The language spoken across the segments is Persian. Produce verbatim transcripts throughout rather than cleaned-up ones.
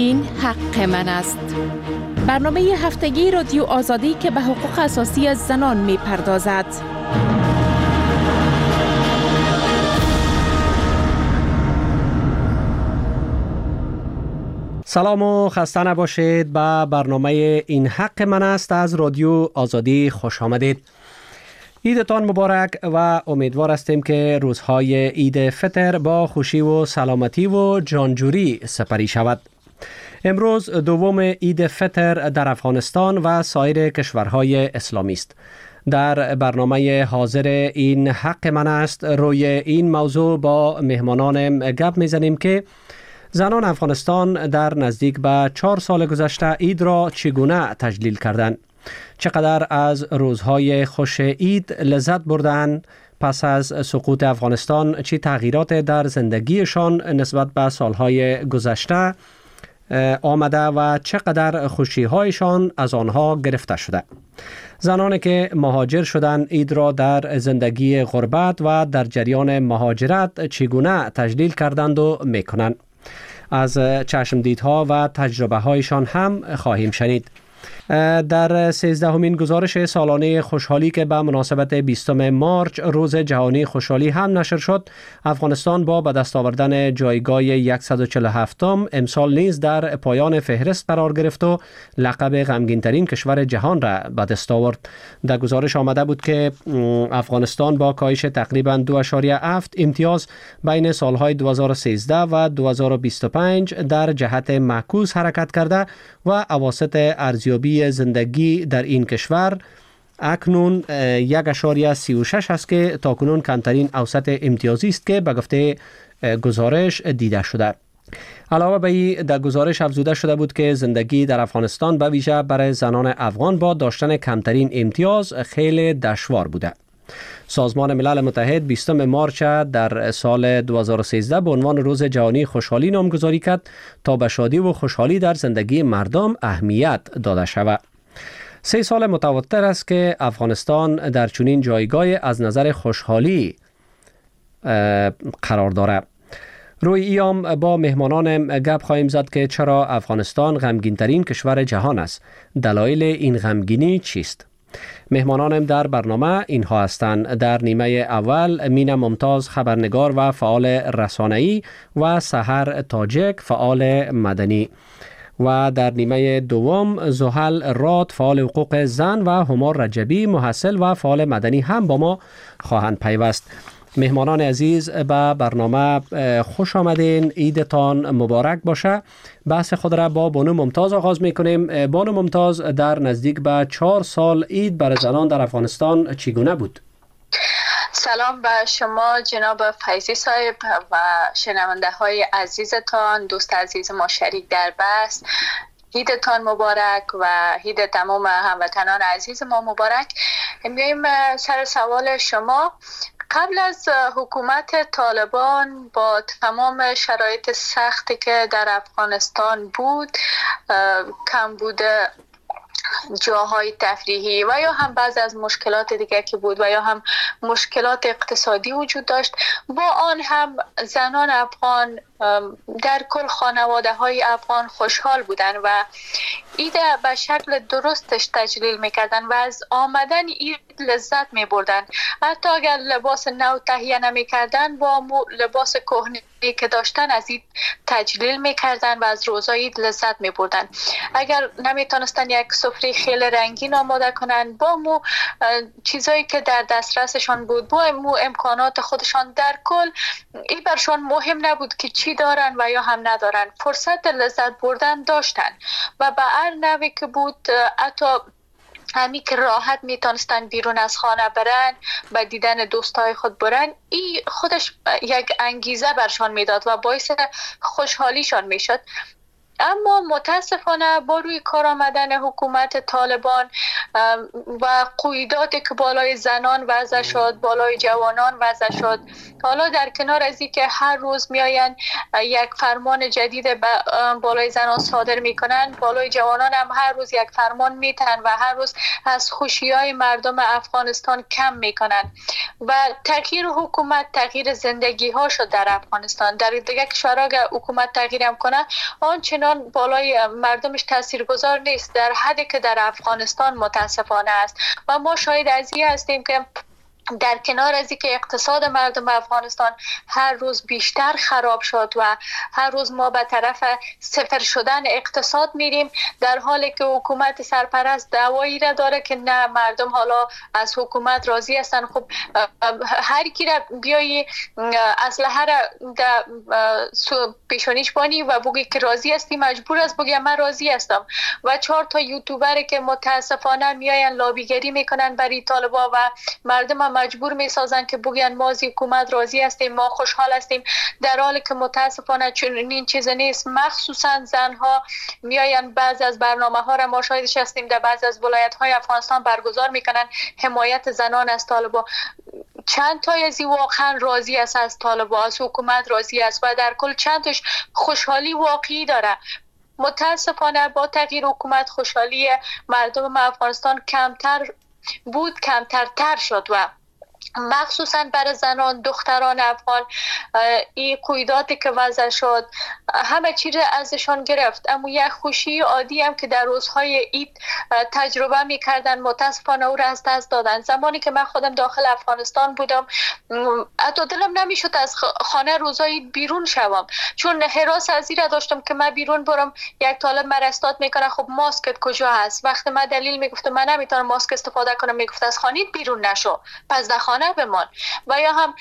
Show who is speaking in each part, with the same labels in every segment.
Speaker 1: این حق من است. برنامه هفتگی رادیو آزادی که به حقوق اساسی زنان می پردازد.
Speaker 2: سلام و خسته نباشید. به برنامه این حق من است از رادیو آزادی خوش آمدید. عیدتان مبارک و امیدوار هستیم که روزهای عید فطر با خوشی و سلامتی و جانجوری سپری شود. امروز دوم عید فطر در افغانستان و سایر کشورهای اسلامی است. در برنامه حاضر این حق من است روی این موضوع با مهمانانم گپ میزنیم که زنان افغانستان در نزدیک به چهار سال گذشته عید را چگونه تجلیل کردند، چقدر از روزهای خوش عید لذت بردند، پس از سقوط افغانستان چه تغییرات در زندگیشان نسبت به سالهای گذشته آمده و چقدر خوشی‌هایشان از آنها گرفته شده. زنانی که مهاجر شدند عید را در زندگی غربت و در جریان مهاجرت چگونه تجلیل کردند و میکنند. از چشمدیدها و تجربه هایشان هم خواهیم شنید. در سیزدهمین گزارش سالانه خوشحالی که به مناسبت بیستم مارچ روز جهانی خوشحالی هم نشر شد، افغانستان با به دست آوردن جایگاه صد و چهل و هفتم امسال نیز در پایان فهرست قرار گرفت و لقب غمگین ترین کشور جهان را به دست آورد. در گزارش آمده بود که افغانستان با کاهش تقریبا دو اشاریه هفت امتیاز بین سالهای دو هزار و سیزده و دو هزار و بیست و پنج در جهت معکوس حرکت کرده و اواسط ارزیابی زندگی در این کشور اکنون یک اشاریه سی و شش است که تاکنون کمترین اوسط امتیازی است که به گفته گزارش دیده شده. علاوه بر این در گزارش افزوده شده بود که زندگی در افغانستان به ویژه برای زنان افغان با داشتن کمترین امتیاز خیلی دشوار بوده. سازمان ملل متحد بیستم مارچ در سال دو هزار و سیزده به عنوان روز جهانی خوشحالی نامگذاری کرد تا به شادی و خوشحالی در زندگی مردم اهمیت داده شود. سه سال متواتر است که افغانستان در چنین جایگاه از نظر خوشحالی قرار دارد. روی ایام با مهمانانم گپ خواهیم زد که چرا افغانستان غمگین ترین کشور جهان است. دلایل این غمگینی چیست؟ مهمانانم در برنامه اینها هستند. در نیمه اول مینا ممتاز خبرنگار و فعال رسانه‌ای و سحر تاجک فعال مدنی و در نیمه دوم زحل راد فعال حقوق زن و همار رجبی محصل و فعال مدنی هم با ما خواهند پیوست. مهمانان عزیز به برنامه خوش آمدین. عیدتان مبارک باشه. بحث خود را با بانو ممتاز آغاز میکنیم. بانو ممتاز، در نزدیک به چهار سال عید برای زنان در افغانستان چگونه بود؟
Speaker 3: سلام به شما جناب فیضی صاحب و شنونده های عزیزتان، دوست عزیز ما شریک در بحث. عیدتان مبارک و عید تمام هموطنان عزیز ما مبارک. میایم سر سوال شما. قبل از حکومت طالبان با تمام شرایط سختی که در افغانستان بود، کم بوده جاهای تفریحی و یا هم بعض از مشکلات دیگه که بود و یا هم مشکلات اقتصادی وجود داشت، با آن هم زنان افغان در کل خانواده های افغان خوشحال بودن و عید به شکل درستش تجلیل میکردن و از آمدن عید لذت میبردن. حتی اگر لباس نو تهیه نمیکردن، با لباس کهنه که داشتن از عید تجلیل میکردن و از روزای عید لذت میبردن. اگر نمیتونستن یک سفره خیلی رنگین آماده کنن، با مو چیزایی که در دسترسشان بود، با مو امکانات خودشان، در کل این برشان مهم نبود که چی دارن و یا هم ندارن، فرصت لذت بردن داشتن و به هر نوعی که بود، حتی همی که راحت میتونستن بیرون از خانه برن، به دیدن دوستای خود برن، این خودش یک انگیزه برشان میداد و باعث خوشحالیشان میشد. اما متاسفانه با روی کار آمدن حکومت طالبان و قیوداتی که بالای زنان وضع شد، بالای جوانان وضع شد، حالا در کنار از این که هر روز میآیند یک فرمان جدید بالای زنان صادر میکنن، بالای جوانان هم هر روز یک فرمان میتن و هر روز از خوشیهای مردم افغانستان کم میکنن و تغییر حکومت تغییر زندگی ها شد در افغانستان. در دیگه کشورها که حکومت تغییر هم کنه، آنچنان چنان بالای مردمش تاثیرگذار نیست در حدی که در افغانستان متاسفانه است. و ما شاهد از این هستیم که در کنار از اینکه اقتصاد مردم افغانستان هر روز بیشتر خراب شد و هر روز ما به طرف صفر شدن اقتصاد میریم، در حالی که حکومت سرپرست دعوایی را داره که نه مردم حالا از حکومت راضی هستن. خب هر کی را بیایی اسلحه را در پیشانیش بانی و بگی که راضی هستی، مجبور است بگی من راضی هستم. و چهار تا یوتیوبر که متاسفانه میاین لابیگری میکنن برای طالبا و مردم مجبور میسازن که بگن ما از حکومت راضی هستیم، ما خوشحال هستیم، در حالی که متاسفانه چنین چیز نیست. مخصوصا زنها میاین بعضی از برنامه ها را ما شاهدش هستیم در بعضی از ولایت های افغانستان برگزار میکنن حمایت زنان از طالبا. چند تای از این واقعا راضی است از طالبا، از حکومت راضی است و در کل چند تاش خوشحالی واقعی داره. متاسفانه با تغییر حکومت خوشحالی مردم افغانستان کمتر بود، کمتر تر شد و مخصوصا برای زنان دختران افغان این قیوداتی که وضع شد همه چیز ازشان گرفت. اما یک خوشی عادی هم که در روزهای عید تجربه میکردن متاسفانه او را از دست دادن. زمانی که من خودم داخل افغانستان بودم حتی دلم نمیشد از خانه روزهای عید بیرون شوم، چون هراس از این را داشتم که من بیرون برم یک طالب مرا استاد میکنه خب ماسکت کجا هست. وقتی من دلیل میگفتم من نمیتونم ماسک استفاده کنم میگفت از خانه بیرون نشو، پس در خانه بمان. و یا هم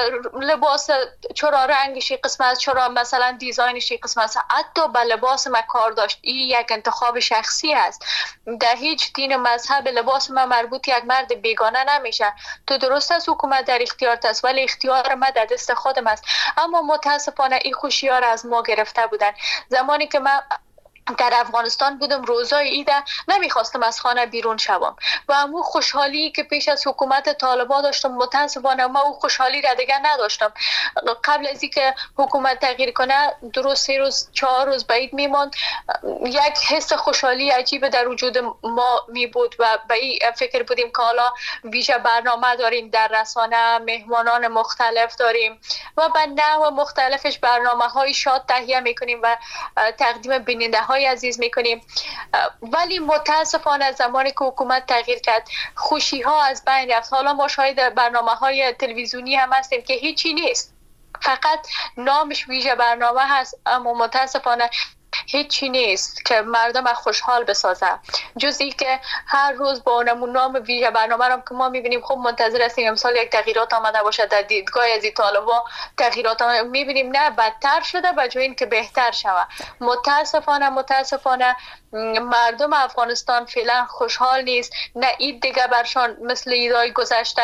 Speaker 3: لباس چرا رنگشی قسمت، چرا مثلا دیزاینشی قسمت، حتی به لباس ما کار داشت. این یک انتخاب شخصی است، در هیچ دین و مذهب لباس ما مربوط یک مرد بیگانه نمیشه. تو درست از حکومت در اختیارت است ولی اختیار ما در دست خودم است. اما متاسفانه این خوشی ها را از ما گرفته بودن. زمانی که من در افغانستان بودم روزای عید نمیخواستم از خانه بیرون شوم و امو خوشحالی که پیش از حکومت طالبان داشتم متاسفانه ما او خوشحالی را دیگه نداشتم. قبل از اینکه حکومت تغییر کنه درست سه روز چهار روز بعید میماند، یک حس خوشحالی عجیب در وجود ما می بود و به این فکر بودیم که حالا ویژه برنامه داریم در رسانه، مهمانان مختلف داریم و به نحو مختلفش برنامه های شاد تهیه میکنیم و تقدیم بیننده های عزیز میکنیم. ولی متاسفانه زمانی که حکومت تغییر کرد خوشی ها از بین رفت. حالا ما شاهد برنامه های تلویزیونی هم هستیم که هیچی نیست، فقط نامش ویژه برنامه هست اما متاسفانه هیچی نیست که مردم خوشحال بسازه، جز این که هر روز با اونمون نام ویژه برنامه رو که ما میبینیم خب منتظر هستیم امسال یک تغییرات آمده باشه در دیدگاه از این طالبا تغییرات آمده، میبینیم نه بدتر شده به جای اینکه بهتر شود. متاسفانه متاسفانه مردم افغانستان فعلا خوشحال نیست، نه عید دیگه برشان مثل عیدهای گذشته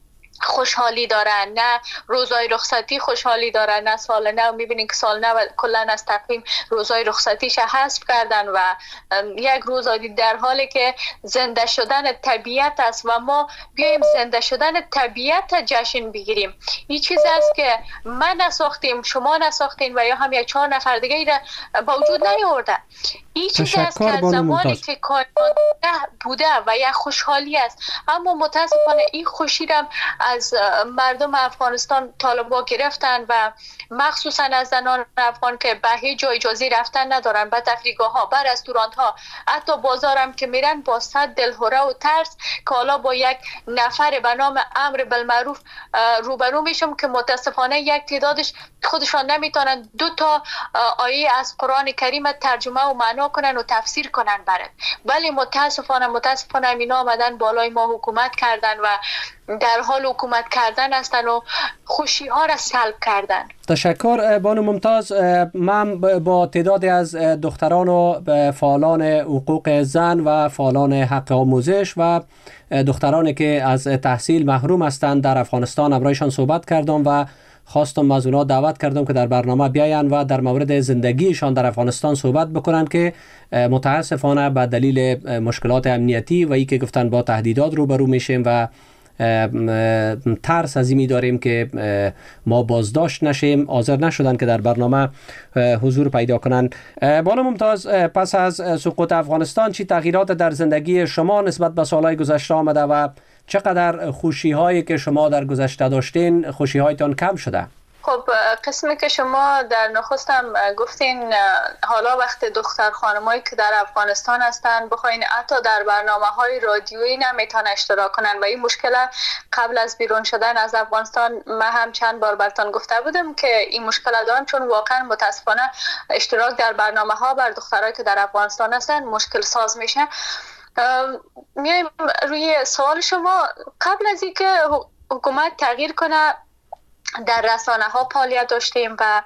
Speaker 3: خوشحالی دارن، نه روزای رخصتی خوشحالی دارن، نه سال نو. میبینین که سال نو کلا از تقویم روزای رخصتیش حذف کردن و یک روز در حالی که زنده شدن طبیعت است و ما بیایم زنده شدن طبیعت جشن بگیریم. این چیز است که من نساختیم، شما نساختین و یا هم یک چهار نفر دیگه ای با وجود نیاورده. این چیز است که از زمانی که کائنات بوده و یک خوشحالی است، اما متاسفانه این خوشی را از مردم افغانستان طالبا گرفتن و مخصوصا از زنان افغان که به هیچ جای اجازه رفتن ندارن، به تفریحگاه ها، به رستوران ها، حتی بازارم که میرن با صد دلهره و ترس که حالا با یک نفر به نام امر بالمعروف روبرو میشم که متاسفانه یک تعدادش خودشان نمیتونن دو تا آیه از قرآن کریم ترجمه و معنا کنن و تفسیر کنن برد. ولی متاسفانه متاسفانه اینا آمدن بالای ما حکومت کردن و در حال حکومت کردن هستن و خوشی ها را سلب کردن.
Speaker 2: تشکر بانو ممتاز. من با تعدادی از دختران و فعالان حقوق زن و فعالان حق آموزش و دخترانی که از تحصیل محروم هستند در افغانستان امرایشان صحبت کردم و خواستم از اونا دعوت کردم که در برنامه بیاین و در مورد زندگیشان در افغانستان صحبت بکنن که متاسفانه به دلیل مشکلات امنیتی و ای که گفتن با تهدیدات روبرو میشیم و ترس از این داریم که ما بازداشت نشیم حاضر نشدن که در برنامه حضور پیدا کنن. بانو ممتاز، پس از سقوط افغانستان چی تغییرات در زندگی شما نسبت به سالهای گذشته آمده و چقدر خوشی هایی که شما در گذشته داشتین خوشی هایتان کم شده؟
Speaker 3: خب قسمی که شما در نخستم گفتین حالا وقت دختر خانمایی که در افغانستان هستن بخواین حتی در برنامه های رادیویی نمیتونن اشتراک کنن و این مشکل قبل از بیرون شدن از افغانستان من هم چند بار براتون گفته بودم که این مشکل دارم، چون واقعا متاسفانه اشتراک در برنامه ها بر دخترایی که در افغانستان هستن مشکل ساز میشه. میایم روی سوال شما. قبل از اینکه حکومت تغییر کنه در رسانه ها فعالیت داشتیم و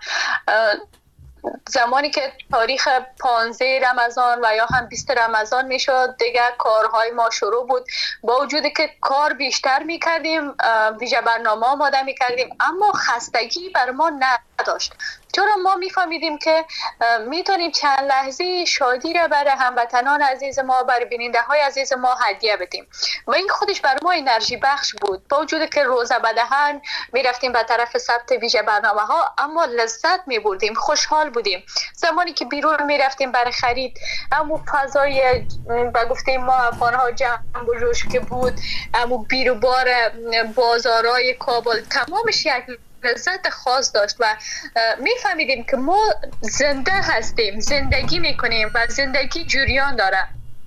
Speaker 3: زمانی که تاریخ پانزده رمضان و یا هم بیست رمضان میشد دیگه کارهای ما شروع بود. با وجودی که کار بیشتر میکردیم، ویژه برنامه آماده میکردیم، اما خستگی بر ما نداشت، چرا ما میفهمیدیم که میتونیم چند لحظه شادی را برای هموطنان عزیز ما، برای بیننده های عزیز ما هدیه بدیم و این خودش بر ما انرژی بخش بود. با وجودی که روزه بدهن میرفتیم به طرف ثبت ویژه برنامه ها، اما لذت میبردیم، خوشحال بودیم. زمانی که بیرون میرفتیم برای خرید، اما فضای با گفتیم ما افغان ها جمع و جوش که بود، اما بیر و بار بازارهای کابل تمامش یک لذت خاص داشت و میفهمیدیم که ما زنده هستیم، زندگی میکنیم و زندگی جریان داره.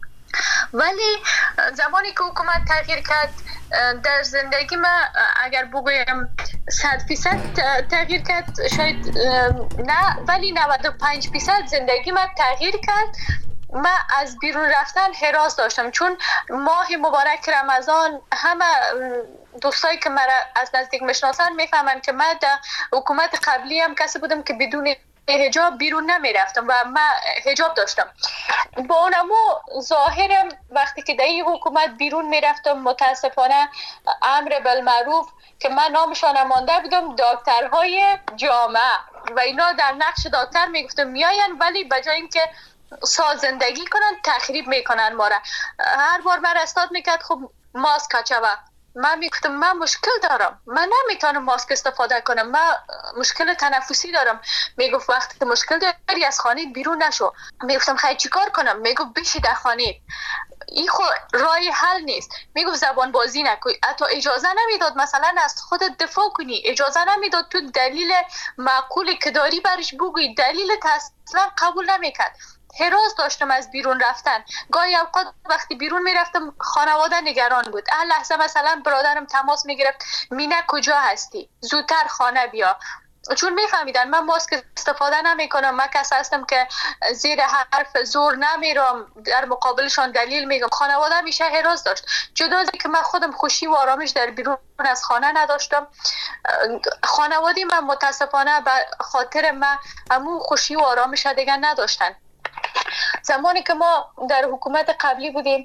Speaker 3: ولی زمانی که حکومت تغییر کرد در زندگی من اگر بگویم صد فیصد تغییر کرد شاید نه، ولی نود و پنج فیصد زندگی من تغییر کرد. من از بیرون رفتن هراس داشتم، چون ماه مبارک رمضان همه دوستایی که مرا از نزدیک میشناسن میفهمن که من در حکومت قبلی هم کسی بودم که بدون حجاب بیرون نمی رفتم و من حجاب داشتم. با اونمو ظاهرم وقتی که در این حکومت بیرون می رفتم متاسفانه امر بالمعروف که من نامشان مانده بودم دکترهای جامعه و اینا در نقش دکتر می گفتم میاین، ولی بجای اینکه سازندگی کنن تخریب میکنن ما را. هر بار من استاد میکرد خب ماسک کچوا، من میگفتم من مشکل دارم، من نمیتونم ماسک استفاده کنم، من مشکل تنفسی دارم. میگفت وقتی که مشکل داری از خانه بیرون نشو. میگفتم خیلی چیکار کنم؟ میگفت بشی در خانه، این خود راه حل نیست. میگفت زبان بازی نکنی، حتی اجازه نمیداد مثلا از خودت دفاع کنی، اجازه نمیداد تو دلیل معقولی که داری برش بگویی، دلیل اصلا قبول نمیکرد. هراس داشتم از بیرون رفتن. گاهی اوقات وقتی بیرون میرفتم خانواده نگران بود. هر لحظه مثلا برادرم تماس میگرفت مینه کجا هستی؟ زودتر خانه بیا. چون میفهمیدن من ماسک استفاده نمی کنم، من کسی هستم که زیر حرف زور نمیرم، در مقابلشان دلیل میگم. خانواده میشه هراس داشت. جدا از که من خودم خوشی و آرامش در بیرون از خانه نداشتم، خانواده من متاسفانه به خاطر من همون خوشی و آرامش دیگه نداشتن. زمانی که ما در حکومت قبلی بودیم،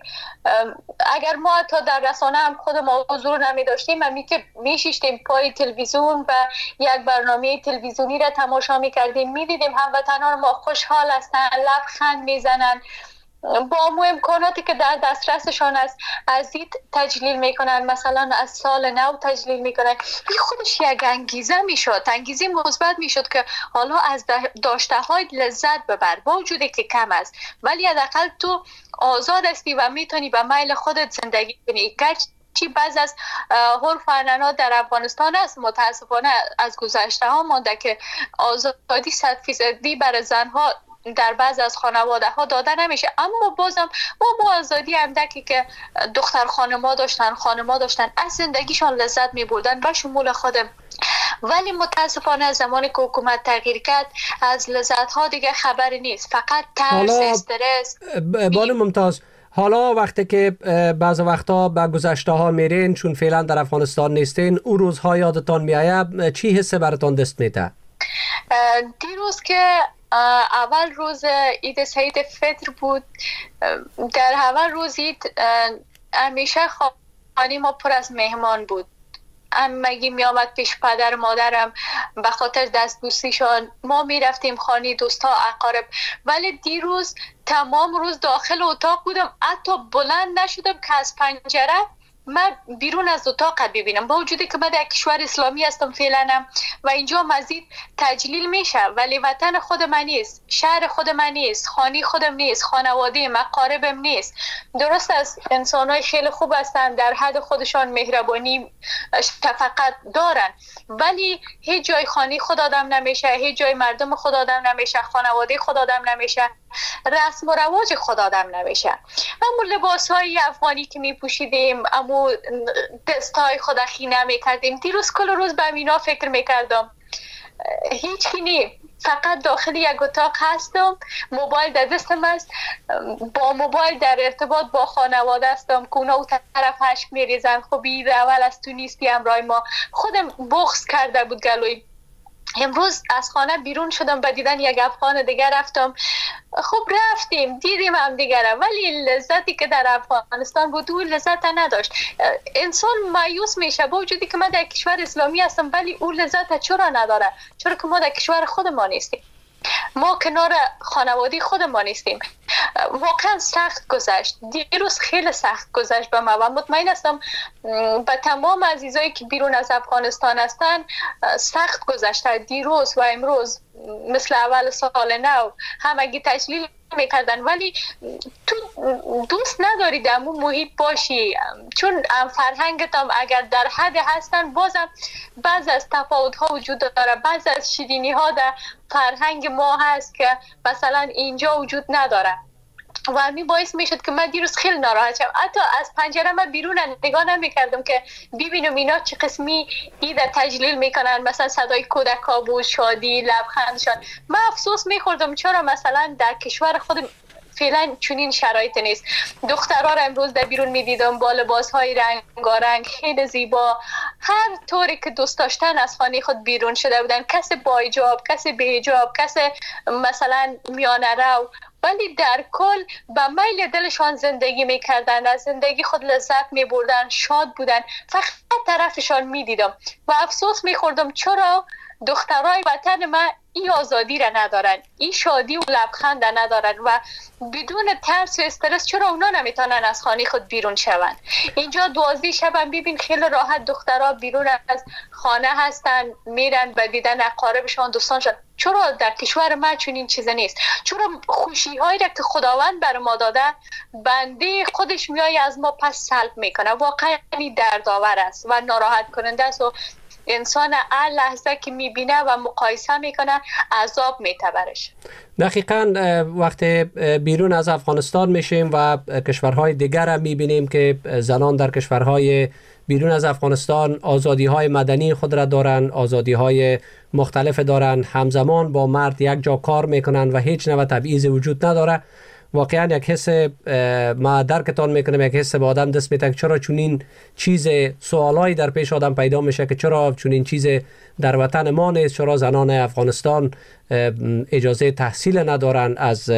Speaker 3: اگر ما تا در رسانه هم خود ما حضور نمی داشتیم، همی که می شیشتیم پای تلویزیون و یک برنامه تلویزیونی را تماشا می کردیم، می دیدیم هموطنان ما خوشحال هستند، لبخند می زنند، با امو امکاناتی که در دسترسشان است از این تجلیل میکنن، مثلا از سال نو تجلیل میکنن. این خودش یک انگیزه میشد، انگیزه مثبت میشد که حالا از داشته های لذت ببر، با وجودی که کم است، ولی حداقل تو آزاد هستی و میتونی به میل خودت زندگی کنی. گرچه بعض از حرف عنعنات در افغانستان است، متاسفانه از گذشته ها مانده که آزادی صد فیصدی برای زنها در بعض از خانواده ها داده نمیشه، اما بازم ما با آزادی اندکی که دختر خانما داشتن خانما داشتن از زندگیشان لذت می بردن به شمول خودم. ولی متاسفانه زمانی که حکومت تغییر کرد از لذت ها دیگه خبری نیست، فقط ترس، استرس.
Speaker 2: بانو ممتاز، حالا وقتی که بعض وقتا به گذشته ها میرین، چون فعلا در افغانستان نیستین، اون روزها یادتان میآید، چی حس براتان دست میده؟
Speaker 3: دیروز که اول روز عید سعید فطر بود، در اول روز عید همیشه خانه ما پر از مهمان بود. امگی می آمد پیش پدر مادرم، به خاطر دستبوسیشان ما می رفتیم خانه دوستا اقارب. ولی دیروز تمام روز داخل اتاق بودم، حتی بلند نشدم که از پنجره من بیرون از اتاق ببینم، با وجودی که من در کشور اسلامی هستم فعلا و اینجا مزید تجلیل میشه، ولی وطن خود من نیست، شهر خود من نیست، خانه خودم نیست، خانواده مقاربم نیست. درست است انسان‌های خیلی خوب هستن، در حد خودشان مهربانی شفقت دارن، ولی هیچ جای خانه خود آدم نمیشه، هیچ جای مردم خود آدم نمیشه، خانواده خود آدم نمیشه، رسم و رواج خود آدم نمیشه. اما لباس‌های افغانی که می‌پوشیدیم، اما دستای خود خینه می‌کردیم، دیروز کل روز به اینا فکر می‌کردم. هیچ کی فقط داخل یک اتاق هستم، موبایل در دستم است، با موبایل در ارتباط با خانواده هستم که اونا اون طرف اشک میریزن، خب این اول از تو نیستی همراه ما. خودم بغض کرده بود گلوی. امروز از خانه بیرون شدم، به دیدن یک افغان دیگر رفتم. خب رفتیم دیدیم هم دیگره، ولی لذتی که در افغانستان بود اون لذت نداشت. انسان مایوس میشه با وجودی که من در کشور اسلامی هستم، ولی اون لذت چرا نداره؟ چرا که ما در کشور خودمان نیستیم، ما کنار خانواده خودمان نیستیم. واقعا سخت گذشت، دیروز خیلی سخت گذشت به ما و مطمئن هستم به تمام عزیزایی که بیرون از افغانستان هستن سخت گذشته. دیروز و امروز مثل اول سال نو همگی تجلیل میکردن، ولی تو دوست نداری در اون محیط باشی، چون فرهنگت هم اگر در حد هستن بازم بعض از تفاوت ها وجود داره، بعض از شیرینی ها در فرهنگ ما هست که مثلا اینجا وجود نداره و همین باعث میشد که من دیروز خیلی ناراحت شدم. حتی از پنجره من بیرون نگاه نمیکردم که ببینم اینا چه قسمی عید تجلیل میکنن، مثلا صدای کودکا بود، شادی، لبخندشان. من افسوس میخوردم چرا مثلا در کشور خودم فعلا چنین شرایط نیست. دخترها را امروز در بیرون میدیدم با لباسهای رنگارنگ خیلی زیبا، هر طوری که دوست داشتن از خانه خود بیرون شده بودن، کسی با حجاب، کسی بی حجاب، کسی مثلا میانه رو، ولی در کل به میل دلشان زندگی میکردن، از زندگی خود لذت میبردن، شاد بودن. فقط طرفشان میدیدم و افسوس میخوردم چرا دخترای وطن ما این آزادی را ندارن، این شادی و لبخند را ندارن و بدون ترس و استرس چرا اونا نمیتونن از خانه خود بیرون شون. اینجا دوازده شب هم ببین خیلی راحت دخترها بیرون از خانه هستن، میرن به دیدن اقاربشان، دوستانشان. چرا در کشور ما چنین چیز نیست؟ چرا خوشی هایی را که خداوند بر ما داده بنده خودش میای از ما پس سلب میکنه؟ واقعا دردآور است و ناراحت کننده است و انسان هر لحظه که میبینه و مقایسه میکنه عذاب میتبرش.
Speaker 2: دقیقاً وقتی بیرون از افغانستان میشیم و کشورهای دیگر هم میبینیم که زنان در کشورهای بیرون از افغانستان آزادی های مدنی خود را دارن، آزادی های مختلف دارن، همزمان با مرد یک جا کار میکنن و هیچ نوع تبعیض وجود نداره. واقعا یک حس ما درکتان میکنم، یک حس به آدم دست میده چرا چنین چیز، سوالایی در پیش آدم پیدا میشه که چرا چنین چیز در وطن ما نیست، چرا زنان افغانستان اجازه تحصیل ندارن، از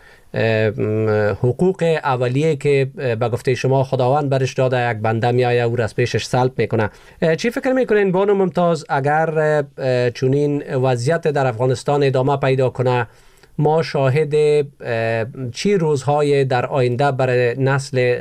Speaker 2: حقوق اولیه که به گفته شما خداوند برش داده یک بنده میآیه او را از پیشش سلب میکنه. چی فکر میکنین بانو ممتاز اگر چنین وضعیت در افغانستان ادامه پیدا کنه، ما شاهد چی روزهای در آینده برای نسل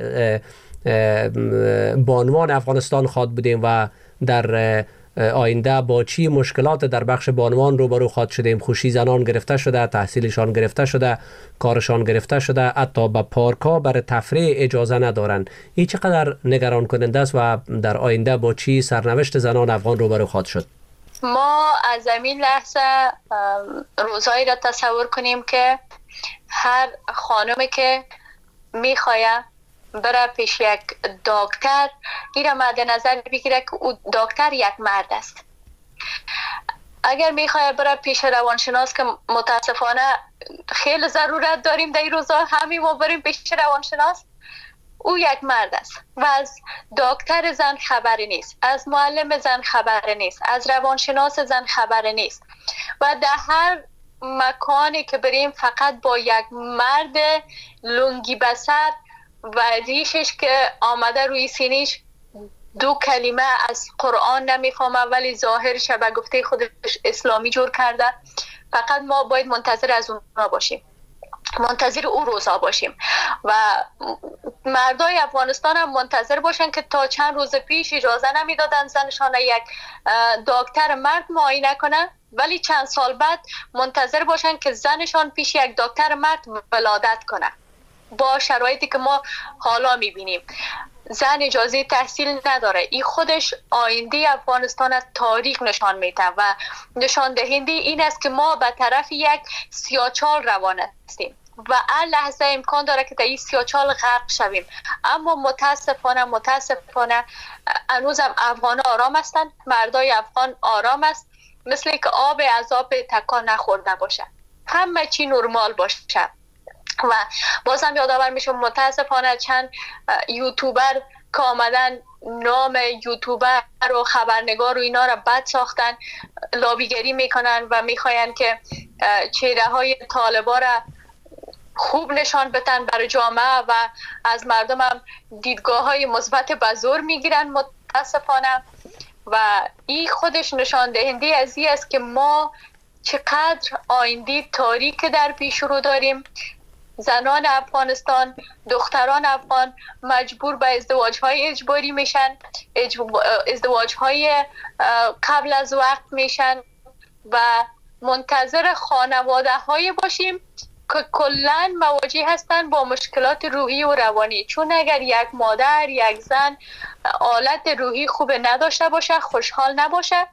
Speaker 2: بانوان افغانستان خواد بودیم و در آینده با چی مشکلات در بخش بانوان روبرو خواد شدیم؟ خوشی زنان گرفته شده، تحصیلشان گرفته شده، کارشان گرفته شده، حتی به پارکا برای تفریح اجازه ندارن. این چقدر نگران کننده است و در آینده با چی سرنوشت زنان افغان روبرو خواد شد؟
Speaker 3: ما از این لحظه روزایی را تصور کنیم که هر خانمی که میخواه بره پیش یک دکتر، این را مد نظر بگیره که او دکتر یک مرد است. اگر میخواه بره پیش روانشناس که متاسفانه خیلی ضرورت داریم در این روزها همین ما بریم پیش روانشناس، او یک مرد است و از دکتر زن خبری نیست، از معلم زن خبری نیست، از روانشناس زن خبری نیست و در هر مکانی که بریم فقط با یک مرد لنگی بسر و ریشش که آمده روی سینیش دو کلمه از قرآن نمیفهمه ولی ظاهرش به گفته خودش اسلامی جور کرده. فقط ما باید منتظر از اونها باشیم. منتظر او روزها باشیم و مردای افغانستان هم منتظر باشن که تا چند روز پیش اجازه نمیدادن زنشان یک دکتر مرد معاینه کنه، ولی چند سال بعد منتظر باشن که زنشان پیش یک دکتر مرد ولادت کنه با شرایطی که ما حالا میبینیم. زن اجازه تحصیل نداره. این خودش آینده افغانستان تاریخ نشان میده و نشان دهنده این است که ما به طرف یک سیاه‌چال روان هستیم و هر لحظه امکان داره که در این سیاه‌چال غرق شویم. اما متاسفانه متاسفانه هنوزم افغان آرام هستند، مردای افغان آرام است، مثل که آب از آب تکان نخورده باشه، همه چی نرمال باشه. و بازم یادآور میشم متاسفانه چند یوتیوبر که آمدن نام یوتیوبر و خبرنگار و اینا را بد ساختن، لابیگری میکنن و میخواین که چهره های طالبا را خوب نشان بدن برای جامعه و از مردم هم دیدگاه های مثبت بزرگ میگیرن متاسفانه. و این خودش نشان دهنده از این است که ما چقدر آینده تاریک در پیش رو داریم. زنان افغانستان، دختران افغان مجبور به ازدواج های اجباری میشن، ازدواج های قبل از وقت میشن و منتظر خانواده های باشیم که کلن مواجه هستن با مشکلات روحی و روانی. چون اگر یک مادر، یک زن حالت روحی خوب نداشته باشه، خوشحال نباشه،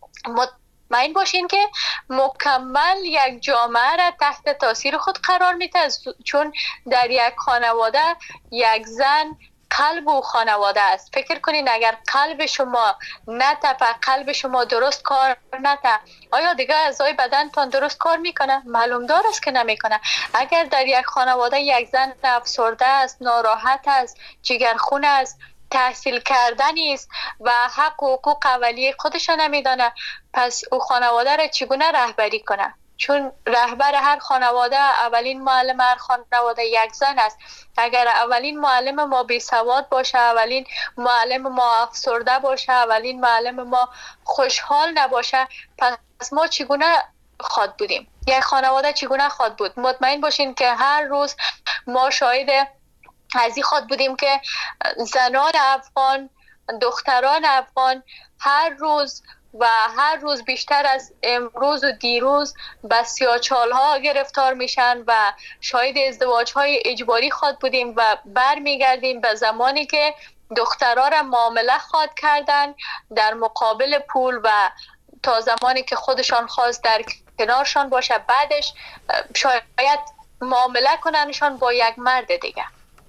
Speaker 3: مطمئن باشین که مکمل یک جامعه را تحت تاثیر خود قرار میده، چون در یک خانواده یک زن قلب و خانواده است. فکر کنین اگر قلب شما نتپه، قلب شما درست کار نته، آیا دیگه اعضای بدنتان درست کار میکنه؟ معلوم دار است که نمیکنه. اگر در یک خانواده یک زن افسرده است، ناراحت است، جگرخون است، تحصیل کردنی است و حق و حقوق اولیه خودش نمیدانه، پس او خانواده را چگونه رهبری کنه؟ چون رهبر هر خانواده، اولین معلم هر خانواده یک زن است. اگر اولین معلم ما بی سواد باشه، اولین معلم ما افسرده باشه، اولین معلم ما خوشحال نباشه، پس ما چگونه خواد بودیم؟ یک خانواده چگونه خواد بود؟ مطمئن باشین که هر روز ما شاهد از این خواد بودیم که زنان افغان، دختران افغان هر روز و هر روز بیشتر از امروز و دیروز به سیاه‌چال ها گرفتار میشن و شاهد ازدواج های اجباری خواد بودیم و برمیگردیم به زمانی که دخترها را معامله خواد کردن در مقابل پول و تا زمانی که خودشان خواست در کنارشان باشه، بعدش شاید معامله کننشان با یک مرد دیگه.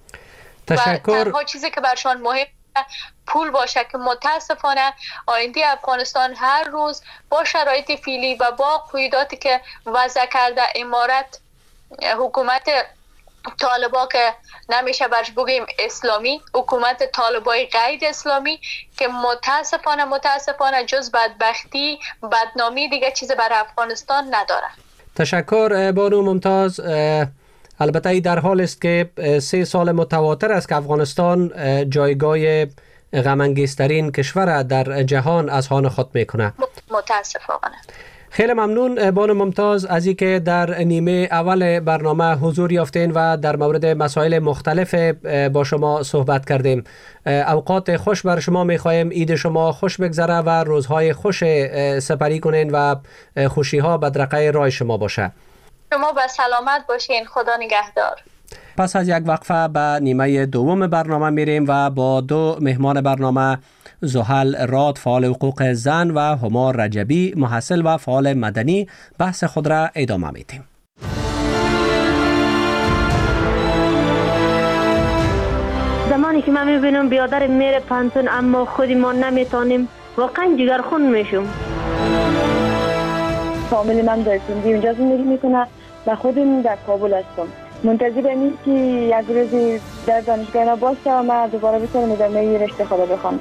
Speaker 2: تشکر.
Speaker 3: و تنها چیزی که برشان مهم پول باشه که متاسفانه آینده افغانستان هر روز با شرایط فعلی و با قیوداتی که وضع کرده امارت، حکومت طالبا که نمیشه برش بگیم اسلامی، حکومت طالبای غیر اسلامی که متاسفانه متاسفانه جز بدبختی، بدنامی دیگه چیز برای افغانستان نداره.
Speaker 2: تشکر بانو ممتاز. البته ای در حال است که سه سال متواتر است که افغانستان جایگاه غم‌انگیزترین کشور در جهان از آن خود میکنه.
Speaker 3: متاسفانه.
Speaker 2: خیلی ممنون بانو ممتاز از اینکه در نیمه اول برنامه حضور یافتین و در مورد مسائل مختلف با شما صحبت کردیم. اوقات خوش بر شما میخواهیم، عید شما خوش بگذره و روزهای خوش سپری کنین و خوشی ها بدرقه راه شما باشه.
Speaker 3: شما به سلامت باشین، خدا نگهدار.
Speaker 2: پس از یک وقفه به نیمه دوم برنامه میریم و با دو مهمان برنامه، زحل راد فعال حقوق زن و همار رجبی محصل و فعال مدنی، بحث خود را ادامه میدیم.
Speaker 4: زمانی که من میبینم بیادر میره پانتون اما خودی ما نمیتونیم، واقعا جگرخون میشم.
Speaker 5: فامیل من در سندی اونجا زندگی میکنه و خودم در کابل هستم. منتظر اینیم که یک روزی در دانشگاه باشه و من دوباره بتونم ادامه رشته خود بخوام.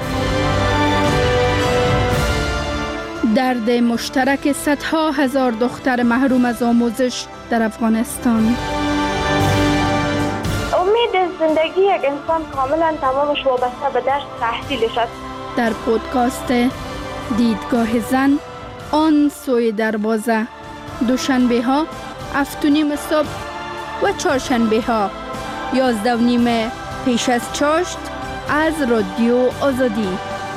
Speaker 6: درد مشترک صدها هزار دختر محروم از آموزش در افغانستان.
Speaker 5: امید زندگی یک انسان کاملا تمامش وابسته به درس تحصیلش است.
Speaker 6: در پودکاست دیدگاه زن، آن سوی دروازه، دوشنبه ها هفت و نیم صبح و چهارشنبه ها یازده و نیم پیش از چاشت از رادیو آزادی.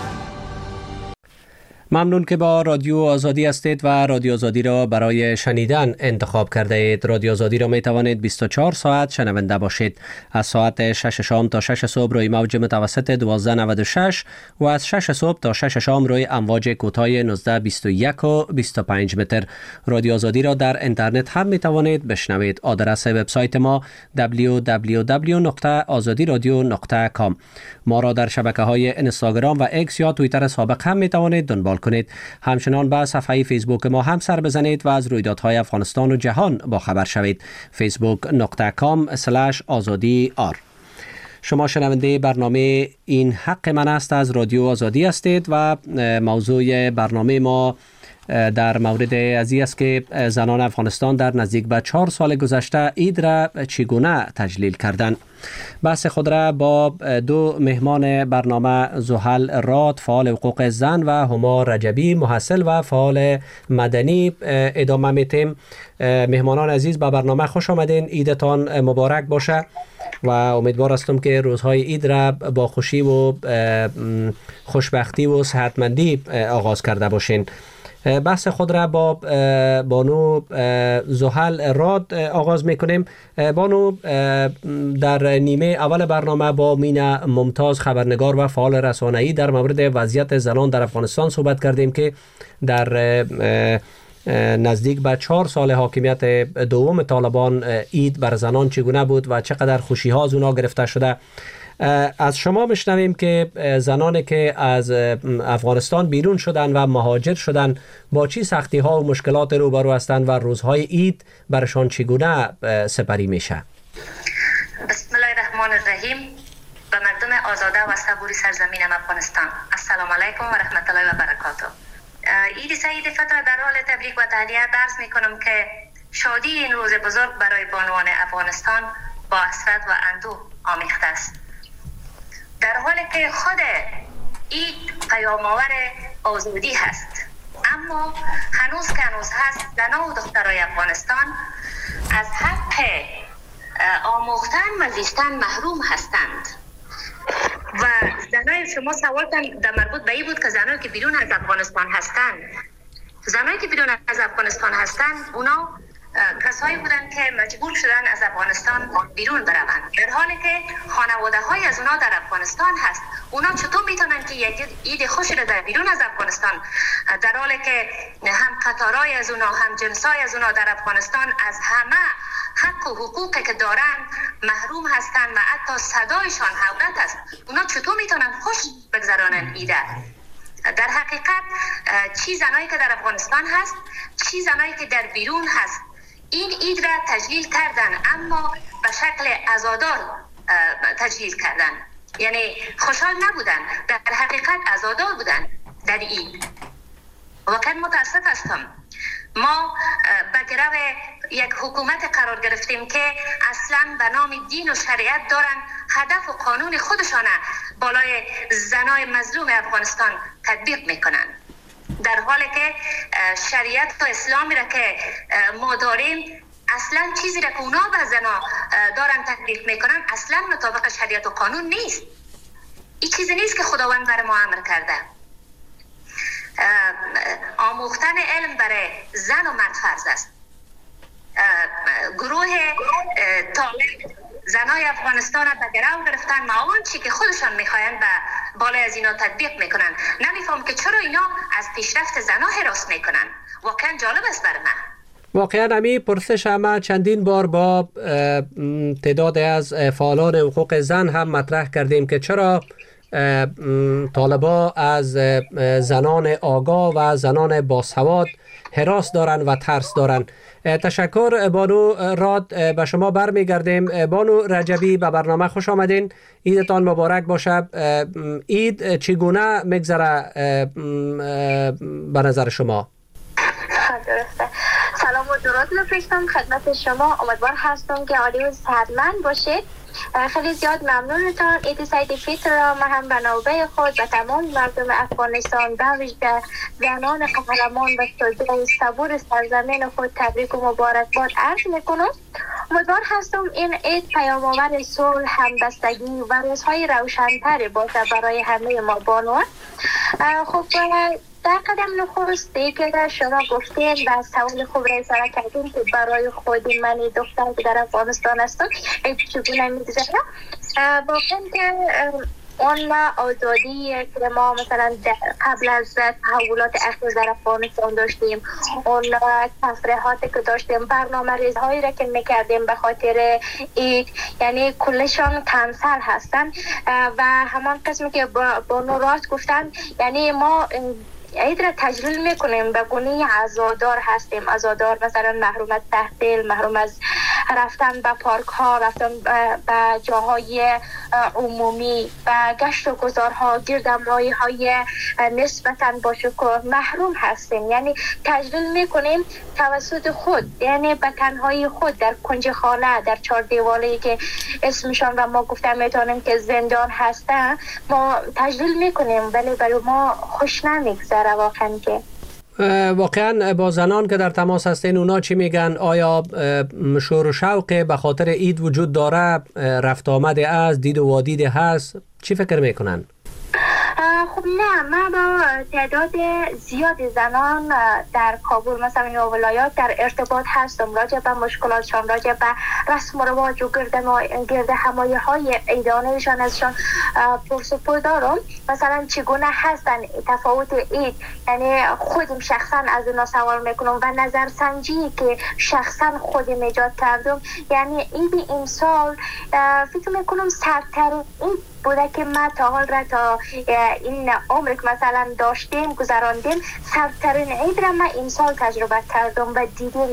Speaker 2: ممنون که با رادیو آزادی هستید و رادیو آزادی را برای شنیدن انتخاب کرده اید. رادیو آزادی را می توانید بیست و چهار ساعت شنونده باشید. از ساعت شش شام تا شش صبح روی موج متوسط دوازده نود و شش و از شش صبح تا شش شام روی امواج کوتاه نوزده بیست و یک و بیست و پنج متر. رادیو آزادی را در اینترنت هم می توانید بشنوید. آدرس وبسایت ما دبلیو دبلیو دبلیو دات آزادی رادیو دات کام. ما را در شبکه‌های اینستاگرام و ایکس یا توییتر سابق هم می توانید دنبال کنید. همچنان به صفحه فیسبوک ما هم سر بزنید و از رویدادهای افغانستان و جهان با خبر شوید. فیسبوک دات کام اسلش آزادی آر. شما شنونده برنامه این حق من است از رادیو آزادی هستید و موضوع برنامه ما در مورد ازی است که زنان افغانستان در نزدیک به چهار سال گذشته عید را چگونه تجلیل کردند. بحث خود را با دو مهمان برنامه زحل راد فعال حقوق زن و هما رجبی محصل و فعال مدنی ادامه میتیم. مهمانان عزیز به برنامه خوش آمدین. عیدتان مبارک باشه و امیدوار هستم که روزهای عید را با خوشی و خوشبختی و صحتمندی آغاز کرده باشین. بحث خود را با بانو زحل راد آغاز میکنیم. بانو، در نیمه اول برنامه با مینا ممتاز خبرنگار و فعال رسانه‌ای در مورد وضعیت زنان در افغانستان صحبت کردیم که در نزدیک به چهار سال حاکمیت دوم طالبان عید بر زنان چگونه بود و چقدر خوشی ها از اونا گرفته شده. از شما بشنویم که زنانی که از افغانستان بیرون شدن و مهاجر شدن با چی سختی ها و مشکلات روبرو هستند و روزهای عید برشان چگونه سپری میشه.
Speaker 7: بسم الله الرحمن الرحیم. به مردم آزاده و صبوری سرزمین افغانستان السلام علیکم و رحمت الله و برکاته. عید سعید فطر در حال تبریک و تهنیت درس می کنم که شادی این روز بزرگ برای بانوان افغانستان با حسرت و اندوه آمیخته است. در حالی که خود عید پیام‌آور آزادی هست، اما هنوز که هنوز هست زنان و دخترای افغانستان از حق آموختن و زیستن محروم هستند. و زنای شما سوالتان در مربوط به این بود که زنایی که بیرون از افغانستان هستند زنایی که بیرون از افغانستان هستند اونا کسایی بودند که مجبور شدن از افغانستان بیرون بروند، در حالی که خانواده های از اونا در افغانستان هست. اونا چطور میتونن که یک عید خوش را در بیرون از افغانستان، در حالی که هم قطارای از اونا هم جنسای از اونا در افغانستان از همه حق و حقوقی که دارن محروم هستن و حتی صدایشان حقیقت است، اونا چطور میتونن خوش بگذرانن ایده؟ در حقیقت چی زنایی که در افغانستان هست، چی زنایی که در بیرون هست این عید را تجلیل کردن، اما به شکل عزادار تجلیل کردن، یعنی خوشحال نبودن، در حقیقت عزادار بودن در عید. واقعا متاسف هستم. ما به گرو یک حکومت قرار گرفتیم که اصلا به نام دین و شریعت دارن هدف و قانون خودشان بالای زنای مظلوم افغانستان تطبیق میکنن، در حالی که شریعت و اسلامی را که ما داریم اصلا چیزی را که اونا به زنا دارن تطبیق میکنن اصلا مطابق شریعت و قانون نیست. این چیزی نیست که خداوند برای ما امر کرده. آموختن علم برای زن و مرد فرض است. گروه طالب زنای افغانستان را به گرو گرفتن و آن چی که خودشان میخواین به بالای از اینا تطبیق میکنن. نمیفهم که چرا اینا از پیشرفت زنها حراس میکنن. واقعا جالب است برای من.
Speaker 2: واقعا همی پرسش همه چندین بار با تعداد از فعالان حقوق زن هم مطرح کردیم که چرا طالبا از زنان آگاه و زنان باسواد هراس دارن و ترس دارن. تشکر بانو راد، به شما برمیگردیم. بانو رجبی به برنامه خوش آمدین. عیدتان مبارک باشه. عید چگونه میگذره به نظر شما؟
Speaker 8: درسته. سلام و درود میفرستم خدمت شما. امیدوار هستم که عالی و صحتمند باشید. خیلی زیاد ممنونتان. عید سعید فطر را من هم به نوبه خود به تمام مردم افغانستان به ویژه زنان قهرمان و صلح صبور سرزمین خود تبریک و مبارکباد عرض میکنم. امیدوار هستم این عید پیام آور صلح، همبستگی و روزهای روشن‌تری باشه برای همه ما بانوان. خب در قدم نخستی که شما گفتین و سوال خوب را اشاره کردین که برای خود من دختر که در افغانستان هستم عید چگونه می‌گذره. واقعا که اون آزادی که ما مثلا قبل از تحولات اخیر در افغانستان داشتیم، اون تفریحاتی که داشتیم، برنامه ریزهایی را که میکردیم به خاطر عید، یعنی کلشان کنسل هستن و همان قسمی که با, با نوراست گفتن، یعنی ما عید را تجلیل میکنیم به گونه عزادار هستیم. عزادار مثلا محروم از تحصیل، محروم از رفتن به پارک ها، رفتن به جاهای عمومی و گشت و گذارها، گردمایی های نسبتا با شکوه محروم هستیم. یعنی تجلیل میکنیم توسط خود، یعنی به تنهایی خود در کنج خانه، در چهار دیواری که اسمشان را ما گفتم میتونیم که زندان هستن، ما تجلیل میکنیم ولی برای ما خوش نمیگذره. واقعا که
Speaker 2: واقعا با زنان که در تماس هستین اونا چی میگن؟ آیا شور و شوق به خاطر عید وجود داره؟ رفت آمده از دید و وادید هست؟ چی فکر میکنن؟
Speaker 8: خب نه، من با تعداد زیاد زنان در کابل مثلا و ولایات در ارتباط هستم، راجع به مشکلاتشان، راجع به رسم و رواج و گرد همایی های عیدانهشان ازشان پرسپو دارم. مثلا چگونه هستن تفاوت عید، یعنی خودم شخصا از اونا سوال میکنم و نظرسنجی که شخصا خودم ایجاد کردم. یعنی عید این سال فکر میکنم سرترین عید بوده که ما تا حال را تا این عمر که مثلا داشتیم گذراندیم، سرترین عید را من این سال تجربه کردم و دیدیم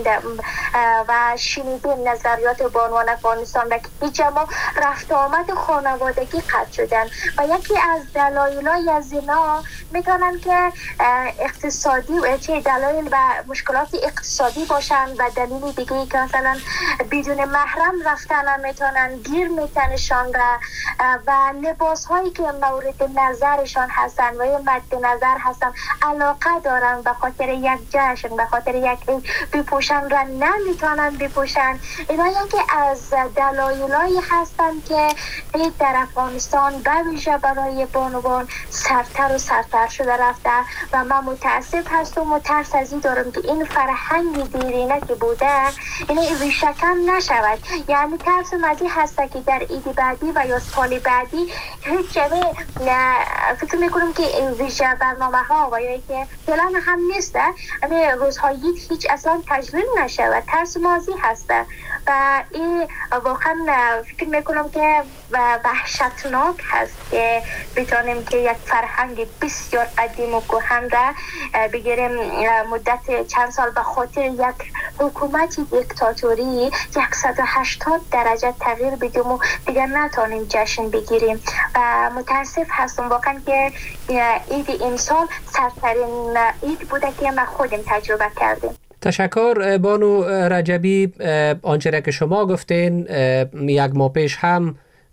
Speaker 8: و شنیدیم نظریات بانوان افغانستان که هیچ ما رفت آمد خانوادگی قطع شدن و یکی از دلایل از اینا میتونن که اقتصادی و چه دلایل و مشکلات اقتصادی باشن و دلیل دیگه که مثلا بدون محرم رفتن میتونن گیر میتنشان و و لباس هایی که مورد نظرشان هستن و مد نظر هستن علاقه دارن به خاطر یک جشن، به خاطر یک عید بپوشن را نمیتونن بپوشن. اینا یکی از دلایلی هستن که عید در افغانستان به ویژه برای بانوان سرتر و سرتر شده رفته و من متاسف هستم و ترس از این دارم که این فرهنگ دیرینه که بوده این ریشه‌کن نشود. یعنی ترسم از این هسته که در عید بعدی و یا سال بعدی هیچ جمعه فکر میکنم که این ویژه برنامه ها و یا که فعلا هم نیسته، اما روزهای هیچ اصلا تجلیل نشه و ترس مازی هسته و این واقعا فکر میکنم که وحشتناک هست که بتونیم که یک فرهنگ بسیار قدیم و کهن را بگیریم مدت چند سال به خاطر یک حکومت دیکتاتوری صد و هشتاد درجه تغییر بدیم و دیگر نتونیم جشن بگیریم و متاسف هستم واقعا که عید این سال سرترین عید بوده که ما خودم تجربه کردیم.
Speaker 2: تشکر بانو رجبی. آنچه را که شما گفتین، یک ماه پیش هم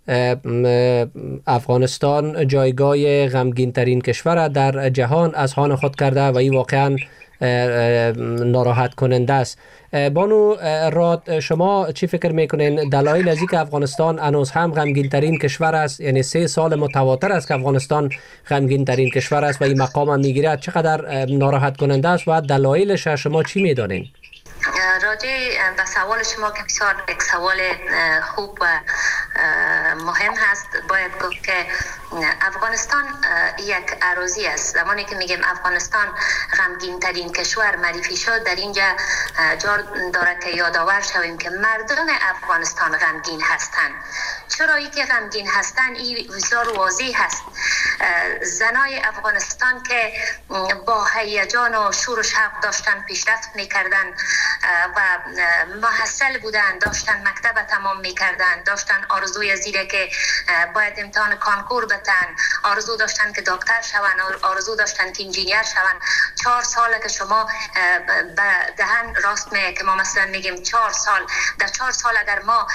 Speaker 2: افغانستان جایگاه غمگین ترین کشور در جهان از آن خود کرده و این واقعا ناراحت کننده است. بانو راد، شما چی فکر میکنین دلایل از اینکه افغانستان هنوز هم غمگین ترین کشور است، یعنی سه سال متواتر است که افغانستان غمگین ترین کشور است و این مقام هم میگیرد، چقدر ناراحت کننده است و دلایلش شما چی میدانین؟
Speaker 7: راجع به سوال شما که بسیار یک سوال خوب و مهم هست، باید گفت که افغانستان یک اراضی است. زمانی که میگیم افغانستان غمگین ترین کشور معرفی شد، در اینجا جا داره که یادآور شویم که مردم افغانستان غمگین هستند. چرا ای که غمگین هستند این بسیار واضح هست. زنای افغانستان که با هیجان و شور و شوق داشتن پیشرفت میکردن و محصل بودن، داشتن مکتب تمام میکردن، داشتن آرزوی زیره که باید امتحان کانکور به بودن، آرزو داشتن که دکتر شوند، آرزو داشتن که انجینیر شوند. چهار ساله که شما به دهن راست میگه که ما مثلا میگیم چهار سال، در چهار سال اگر ما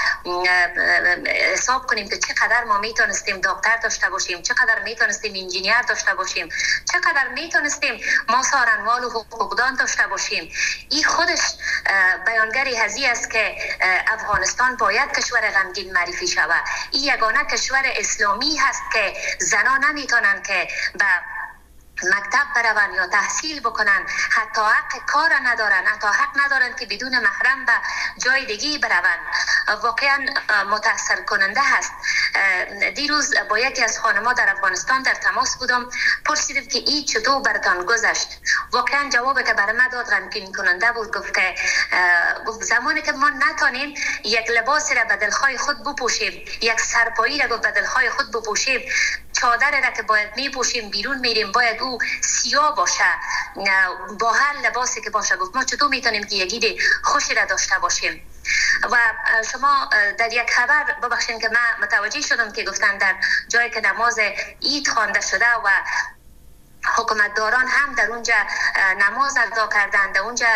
Speaker 7: حساب کنیم که چقدر ما میتونستیم دکتر داشته باشیم، چقدر میتونستیم انجینیر داشته باشیم، چقدر میتونستیم ما سارنوال و حقوقدان داشته باشیم، این خودش بیانگری هزی است که افغانستان باید کشور غمگین معرفی شود. این یگانه کشور اسلامی هست که زنان نمیتونن که به مکتب بروند یا تحصیل بکنن، حتی حق کار ندارن، حتی حق ندارن که بدون محرم به جای دیگه بروند. واقعا متاثر کننده هست. دیروز با یکی از خانم‌ها در افغانستان در تماس بودم، پرسیدم که این چطور برتان گذشت. واقعا جوابی که برای من داد غمگین کننده بود. گفت که گفت زمانی که ما نتونیم یک لباس را به دلخواه خود بپوشیم، یک سرپایی را به دلخواه خود بپوشیم، چادر را که باید میپوشیم بیرون میریم باید او سیاه باشه با هر لباسی که باشه، گفت ما چطور میتونیم که یک عید خوشی را داشته باشیم؟ و شما در یک خبر ببخشید که من متوجه شدم که گفتن در جایی که نماز عید خوانده شده و حکومتداران هم در اونجا نماز ادا کردند، در اونجا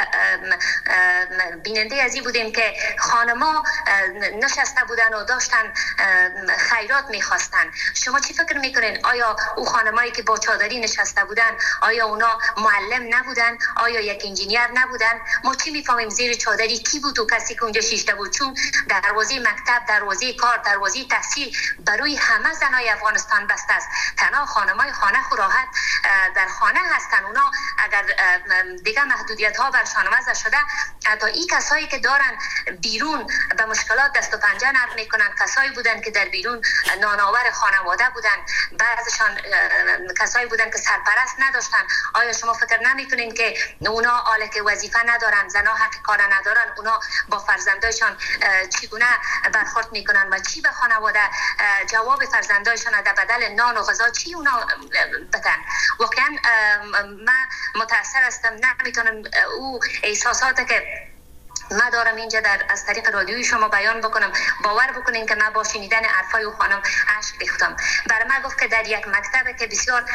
Speaker 7: بیننده ازی بودیم که خانما نشسته بودن و داشتن خیرات میخواستن. شما چی فکر میکنین؟ آیا او خانمایی که با چادری نشسته بودن آیا اونا معلم نبودن؟ آیا یک انجینیر نبودن؟ ما چی میفهمیم زیر چادری کی بود و کسی که اونجا شیشته بود؟ چون دروازه مکتب، دروازه کار، دروازه تحصیل برای همه زنای افغانستان بسته است. تنها خانمای خانه خو راحت در خانه هستن. اونا اگر دیگه محدودیت ها برشان وضع شده، حتی این کسایی که دارن بیرون به مشکلات دست و پنجه نرم میکنن کسایی بودن که در بیرون نانآور خانواده بودن، بعضشان کسایی بودن که سرپرست نداشتن. آیا شما فکر نمیکنین که اونا آله که وظیفه ندارن، زنا حق کار ندارن، اونا با فرزندایشان چگونه برخورد میکنن و چی به خانواده جواب فرزندایشان در بدل نان و غذا چی اونا بدن؟ واقعا من متاثر هستم. نمیتونم او احساساتی که من دارم اینجا در از طریق رادیوی شما بیان بکنم. باور بکنین که من با شنیدن حرفای او خانم اشک ریختم. برای من گفت که در یک مکتب که بسیار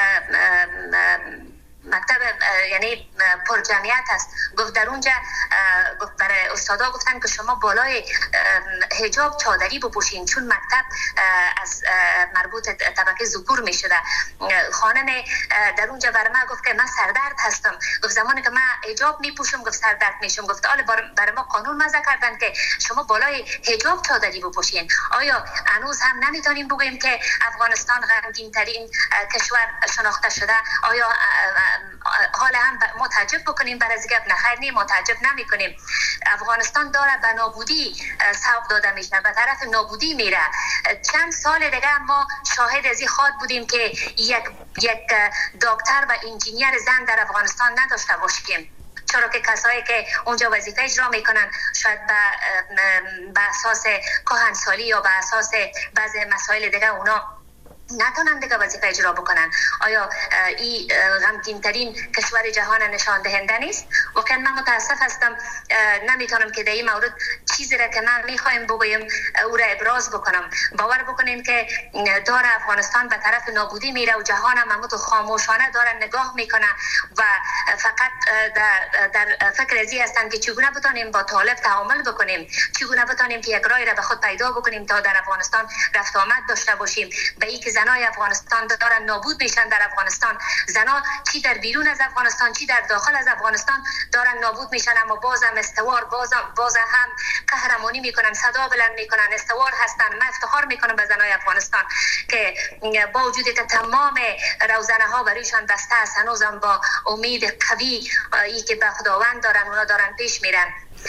Speaker 7: مکتب یعنی پر جمعیت است، گفت در اونجا گفت برای استادا گفتن که شما بالای حجاب چادری بپوشین چون مکتب از مربوط طبقه ذکور میشده. خانم در اونجا برای من گفت که من سردرد هستم. گفت زمانی که من حجاب میپوشم گفت سردرد میشم. گفت آله برای ما قانون وضع کردن که شما بالای حجاب چادری بپوشین. آیا هنوز هم نمیتونیم بگیم که افغانستان غمگین ترین کشور شناخته شده؟ آیا حالا هم ما تعجب بکنیم بر از گپ؟ نه خیر، نیم ما تعجب نمی کنیم. افغانستان داره به نابودی سوق داده میشه، به طرف نابودی میره. چند سال دیگه ما شاهد از این خواهد بودیم که یک یک دکتر و انجینیر زن در افغانستان نداشته باشیم، چرا که کسایی که اونجا وظیفه اجرا میکنن شاید به به اساس کهنسالی یا به اساس بعضی مسائل دیگه اونا نتونن دیگه وظیفه اجرا بکنن. آیا این غمگین ترین کشور جهان نشان دهنده نیست؟ واقعا من متاسف هستم، نمیتونم که در این مورد چیزی را که من میخوایم بگویم او را ابراز بکنم. باور بکنین که داره افغانستان به طرف نابودی میره و جهان هم همون خاموشانه داره نگاه میکنه و فقط در, در فکر ازی هستن که چگونه بتونیم با طالب تعامل بکنیم، چگونه بتونیم که یک راه را به خود پیدا بکنیم تا در افغانستان رفت آمد داشته باشیم. به این که زنای افغانستان دارن نابود میشن در افغانستان، زنا چی در بیرون از افغانستان چی در داخل از افغانستان دارن نابود میشن، اما بازم استوار بازم باز هم قهرمانی میکنن، صدا بلند میکنن، استوار هستن. من افتخار میکنم به زنای افغانستان که با وجودی که تمام روزنه ها برایشان بسته است، هنوزم با امید قوی ای که به خداوند دارن اونا دارن پیش میرن.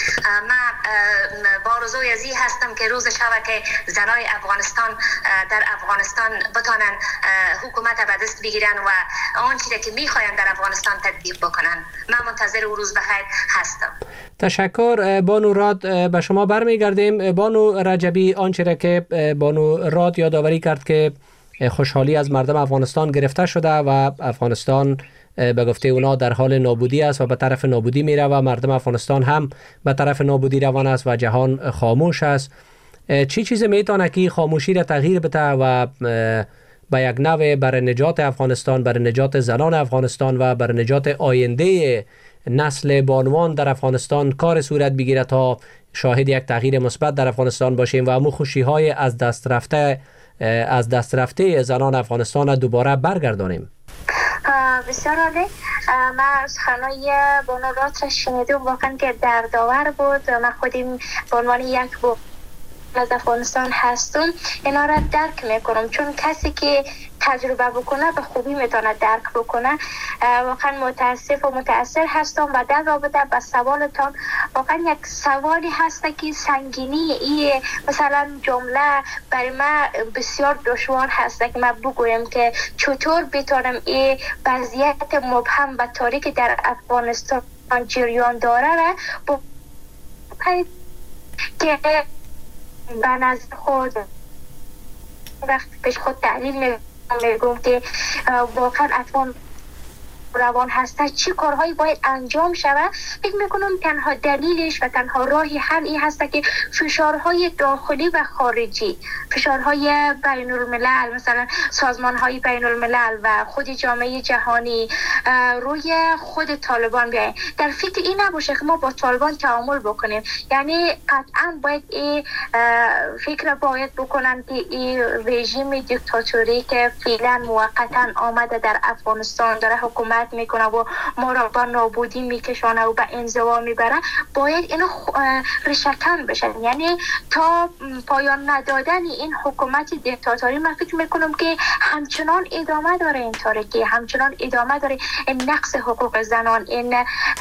Speaker 7: من با آرزوی ازی هستم که روز شب که زنای افغانستان در افغانستان بتانن حکومت به دست بگیرن و آنچه که میخواین در افغانستان تطبیق بکنن. من منتظر او روز بخیر هستم.
Speaker 2: تشکر بانو راد. به شما برمیگردیم. بانو رجبی، آنچه که بانو راد یادآوری کرد که خوشحالی از مردم افغانستان گرفته شده و افغانستان به گفته اونا در حال نابودی است و به طرف نابودی میره و مردم افغانستان هم به طرف نابودی روان است و جهان خاموش است. چی چیز میتونه که خاموشی را تغییر بده و به یک نوع برای نجات افغانستان، برای نجات زنان افغانستان و برای نجات آینده نسل بانوان در افغانستان کار صورت بگیره تا شاهد یک تغییر مثبت در افغانستان باشیم و امو خوشی های از دست رفته از دست رفته زنان افغانستان دوباره برگردانیم.
Speaker 8: بسیار عالی. من سخنهای بانو رات را شنیدم، واقعا که دردآور بود. من خودم به عنوان یک بو از افغانستان هستم اینا را درک میکنم، چون کسی که تجربه بکنه به خوبی میتونه درک بکنه. واقعا متاسف و متاثر هستم و در رابطه با سوالتان واقعا یک سوالی هست که سنگینی ای مثلا جمله برای من بسیار دشوار هست که من بگویم که چطور بتونم این وضعیت مبهم و تاریک در افغانستان جریان داره را که به نظر خود وقت پیش خود تحلیل میگم که واقعا افغان روان هسته چی کارهایی باید انجام شود. فکر میکنم تنها دلیلش و تنها راهی حل این هسته که فشارهای داخلی و خارجی، فشارهای بین الملل، مثلا سازمان های بین الملل و خود جامعه جهانی روی خود طالبان بیاین. در فکر این نباشه که ما با طالبان تعامل بکنیم، یعنی قطعا باید این فکر باید بکنن که این رژیم دیکتاتوری که فعلا موقتا آمده در افغانستان داره حکومت میکنه و ما را به نابودی میکشانه و به انزوا میبره، باید اینو رشکن بشن. یعنی تا پایان ندادن این حکومت دیکتاتوری من فکر میکنم که همچنان ادامه داره این تاریکی، همچنان ادامه داره این نقص حقوق زنان، این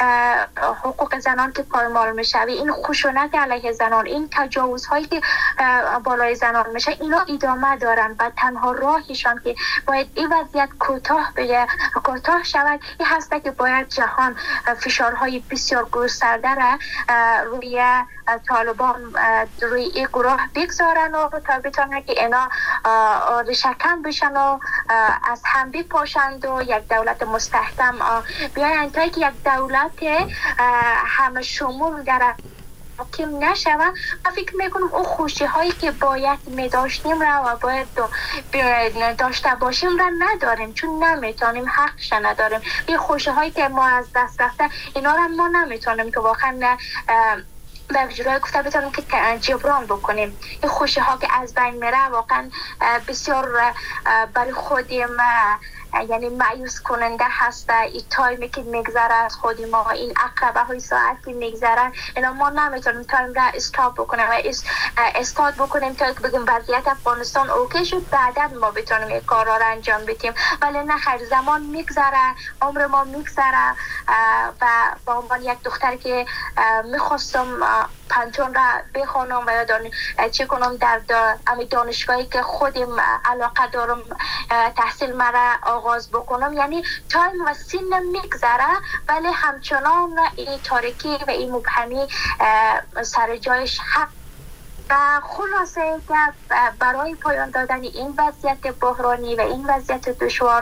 Speaker 8: حقوق زنان که پایمال میشه، این خشونت علیه زنان، این تجاوزهایی که بالای زنان میشه، اینا ادامه دارن و تنها راهشان که باید این وضعیت کوتاه بشه، کوتاه شود، این هسته که باید جهان فشارهای بسیار گسترده را روی طالبان، روی این گروه بگذارن و تا بتونه که اینا رشکن بشن و از هم بپاشند و یک دولت مستحکم بیاین تا که یک دولت همه شمول در حاکم نشوه. من فکر میکنم اون خوشی هایی که باید می داشتیم را و باید داشته باشیم را نداریم، چون نمیتونیم، حقش نداریم. این خوشی هایی که ما از دست رفته اینا را ما نمیتونیم که واقعا به وجرای گفته بتونیم که جبران بکنیم. این خوشی ها که از بین میره واقعا بسیار برای خودیم یعنی مایوس کننده هست. این تایمی که میگذره از خودی ما، این عقربه های ساعت که میگذرن، اینا ما نمیتونیم تایم را استاپ بکنیم و استاد بکنیم تا که بگیم وضعیت افغانستان اوکی شد بعدا ما بتونیم این کارا را انجام بدیم. ولی نه خیر، زمان میگذره، عمر ما میگذره و با عنوان یک دختر که میخواستم پنتون را بخونم و دان... چه کنم در امی دانشگاهی که خودم علاقه دارم تحصیل مرا آغاز بکنم، یعنی تایم و سین میگذره ولی همچنان این تاریکی و این مبهمی سر جایش حق. و خلاصه که برای پایان دادن این وضعیت بحرانی و این وضعیت دشوار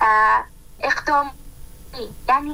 Speaker 8: اقدام، یعنی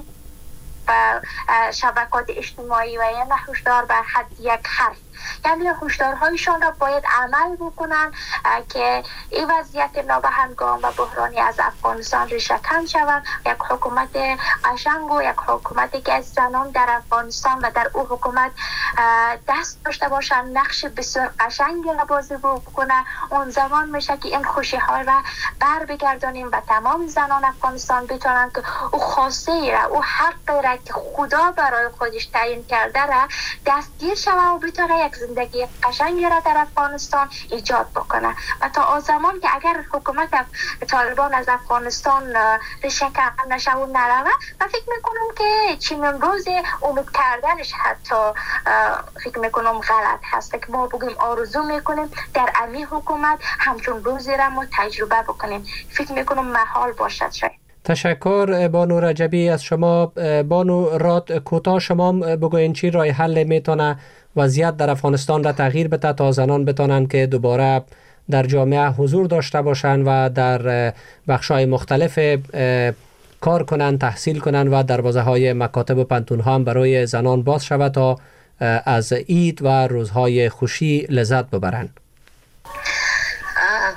Speaker 8: شبکات اجتماعی و یعنی هشدار به حد یک حرف، یعنی هشدارهایشان را باید عمل بکنن که این وضعیت نابهنگام و بحرانی از افغانستان ریشه‌کن شود. یک حکومت قشنگ و یک حکومتی که از زنان در افغانستان و در او حکومت دست داشته باشن، نقش بسیار قشنگی را بازی بکنه. اون زمان میشه که این خوشی ها را بر بگردانیم و تمام زنان افغانستان بتونن که او خواسته را، او حق را که خدا برای خودش تعیین کرده را دستگیر شود و بتونه یک زندگی قشنگی را در افغانستان ایجاد بکنه. و تا آن زمان که اگر حکومت طالبان از افغانستان ریشه‌کن نشه و نروه، من فکر میکنم که چنین روز امید کردنش حتی فکر میکنم غلط هست که ما بگیم آرزو میکنیم در امی حکومت همچون روزی را ما تجربه بکنیم. فکر میکنم محال باشد. شاید
Speaker 2: تشکر بانو رجبی از شما. بانو رات کوتاه شما بگوین چی راه حل میتونه وضعیت در افغانستان را تغییر بده تا زنان بتونن که دوباره در جامعه حضور داشته باشن و در بخش‌های مختلف کار کنن، تحصیل کنن و دروازه های مکاتب و پنتون ها هم برای زنان باز شود تا از عید و روزهای خوشی لذت ببرن.
Speaker 7: اگر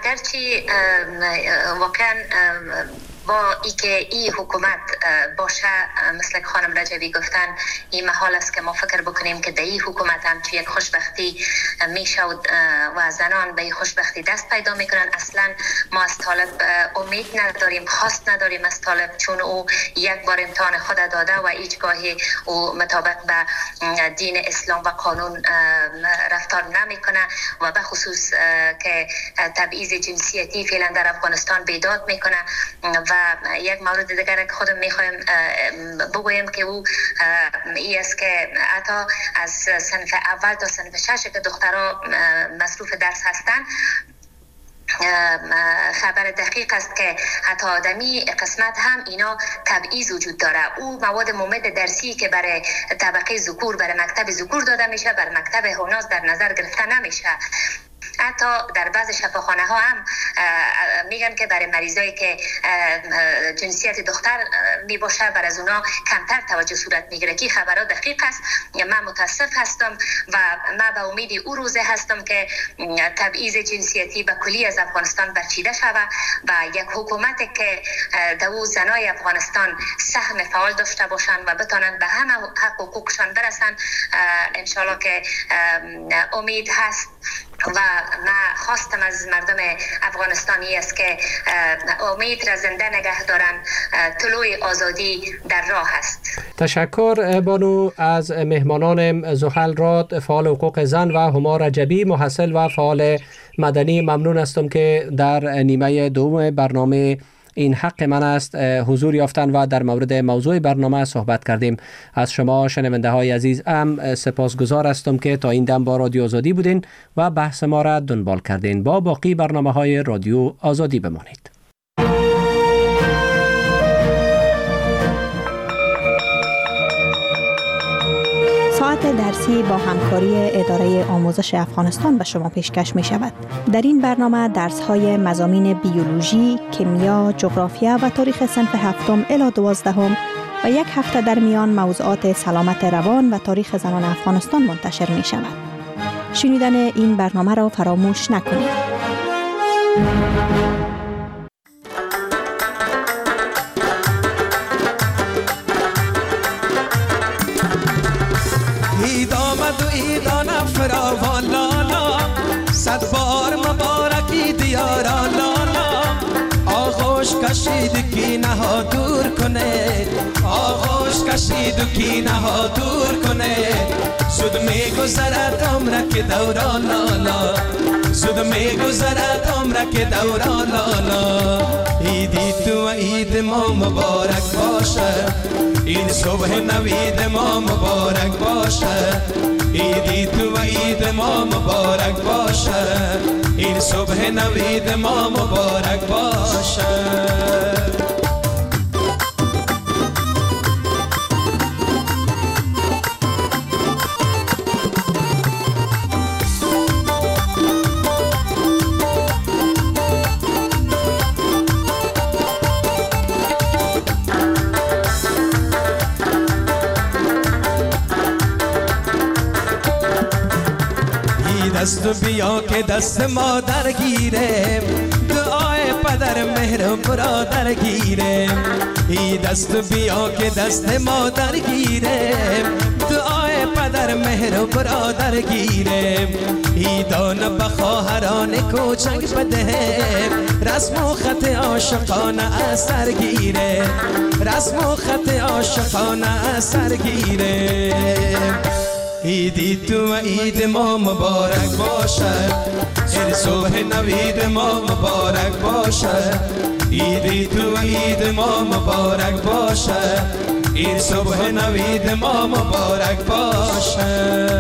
Speaker 7: اگرچه واقعا با ای که این حکومت باشه مثل خانم رجبی گفتن این محال است که ما فکر بکنیم که در این حکومت هم توی یک خوشبختی میشه و زنان به این خوشبختی دست پیدا میکنن. اصلا ما از طالب امید نداریم، خواست نداریم از طالب، چون او یک بار امتحان خود داده و هیچگاهی او مطابق به دین اسلام و قانون رفتار نمیکنه و به خصوص که تبعیض جنسیتی فعلا در افغانستان بیداد میکنه. و یک مورد دیگر که خودم میخوایم بگویم که او ای است که حتی از صنف اول تا صنف شش که دخترها مصروف درس هستند، خبر دقیق است که حتی آدمی قسمت هم اینا تبعیض وجود داره. او مواد ممد درسی که برای طبقه ذکور برای مکتب ذکور داده میشه برای مکتب هناز در نظر گرفته نمیشه. حتی در بعض شفاخانه ها هم میگن که برای مریضایی که جنسیت دختر می باشه برای از اونا کمتر توجه صورت میگیره که خبرها دقیق است. من متاسف هستم و من به امید او روزه هستم که تبعیض جنسیتی به کلی از افغانستان برچیده شود و یک حکومت که دو زنای افغانستان سهم فعال داشته باشند و بتانند به همه حق و حقوقشان برسن. انشالله که امید هست و من خواستم از مردم افغانستانی است که امید را زنده نگه دارن. طلوع آزادی در راه است.
Speaker 2: تشکر بانو. از مهمانان زحل راد فعال حقوق زن و هما رجبی محصل و فعال مدنی ممنون هستم که در نیمه دوم برنامه این حق من است حضور یافتن و در مورد موضوع برنامه صحبت کردیم. از شما شنونده های عزیز هم سپاسگزار هستم که تا این دم با رادیو آزادی بودین و بحث ما را دنبال کردین. با باقی برنامه های رادیو آزادی بمانید.
Speaker 9: ساعت درسی با همکاری اداره آموزش افغانستان به شما پیشکش می شود. در این برنامه درس های مضامین بیولوژی، کیمیا، جغرافیا و تاریخ صنف هفتم الی دوازدهم و یک هفته در میان موضوعات سلامت روان و تاریخ زنان افغانستان منتشر می شود. شنیدن این برنامه را فراموش نکنید.
Speaker 10: اید آمد و ایدان فراوان لالا، صد بار مبارکی دیارا لالا. آغوش کشید کی نها دور کنه، آغوش کشید و کی نها دور کنه. زود می گذرد عمره که دوران لالا، زود می گذرد عمره که دوران لالا. ایدی تو و اید ما مبارک باشه، این صبح نوید ما مبارک باشه. ایدی تو و عید ما مبارک باشه، این صبح نوید ما مبارک باشه. دست بیا که دست مادر گیره، دعای پدر مهر برادر گیره. ای دست بیا که دست مادر گیره، دعای پدر مهر برادر گیره. ای دان بخواهران کوچک بده، رسم و خط عاشقانه اثر گیره، رسم و خط عاشقانه اثر گیره. ایدی تو و عید ما مبارک باشه، این صبح نوید ما مبارک باشه. ایدی تو و عید ما مبارک باشه، این صبح نوید ما مبارک باشه.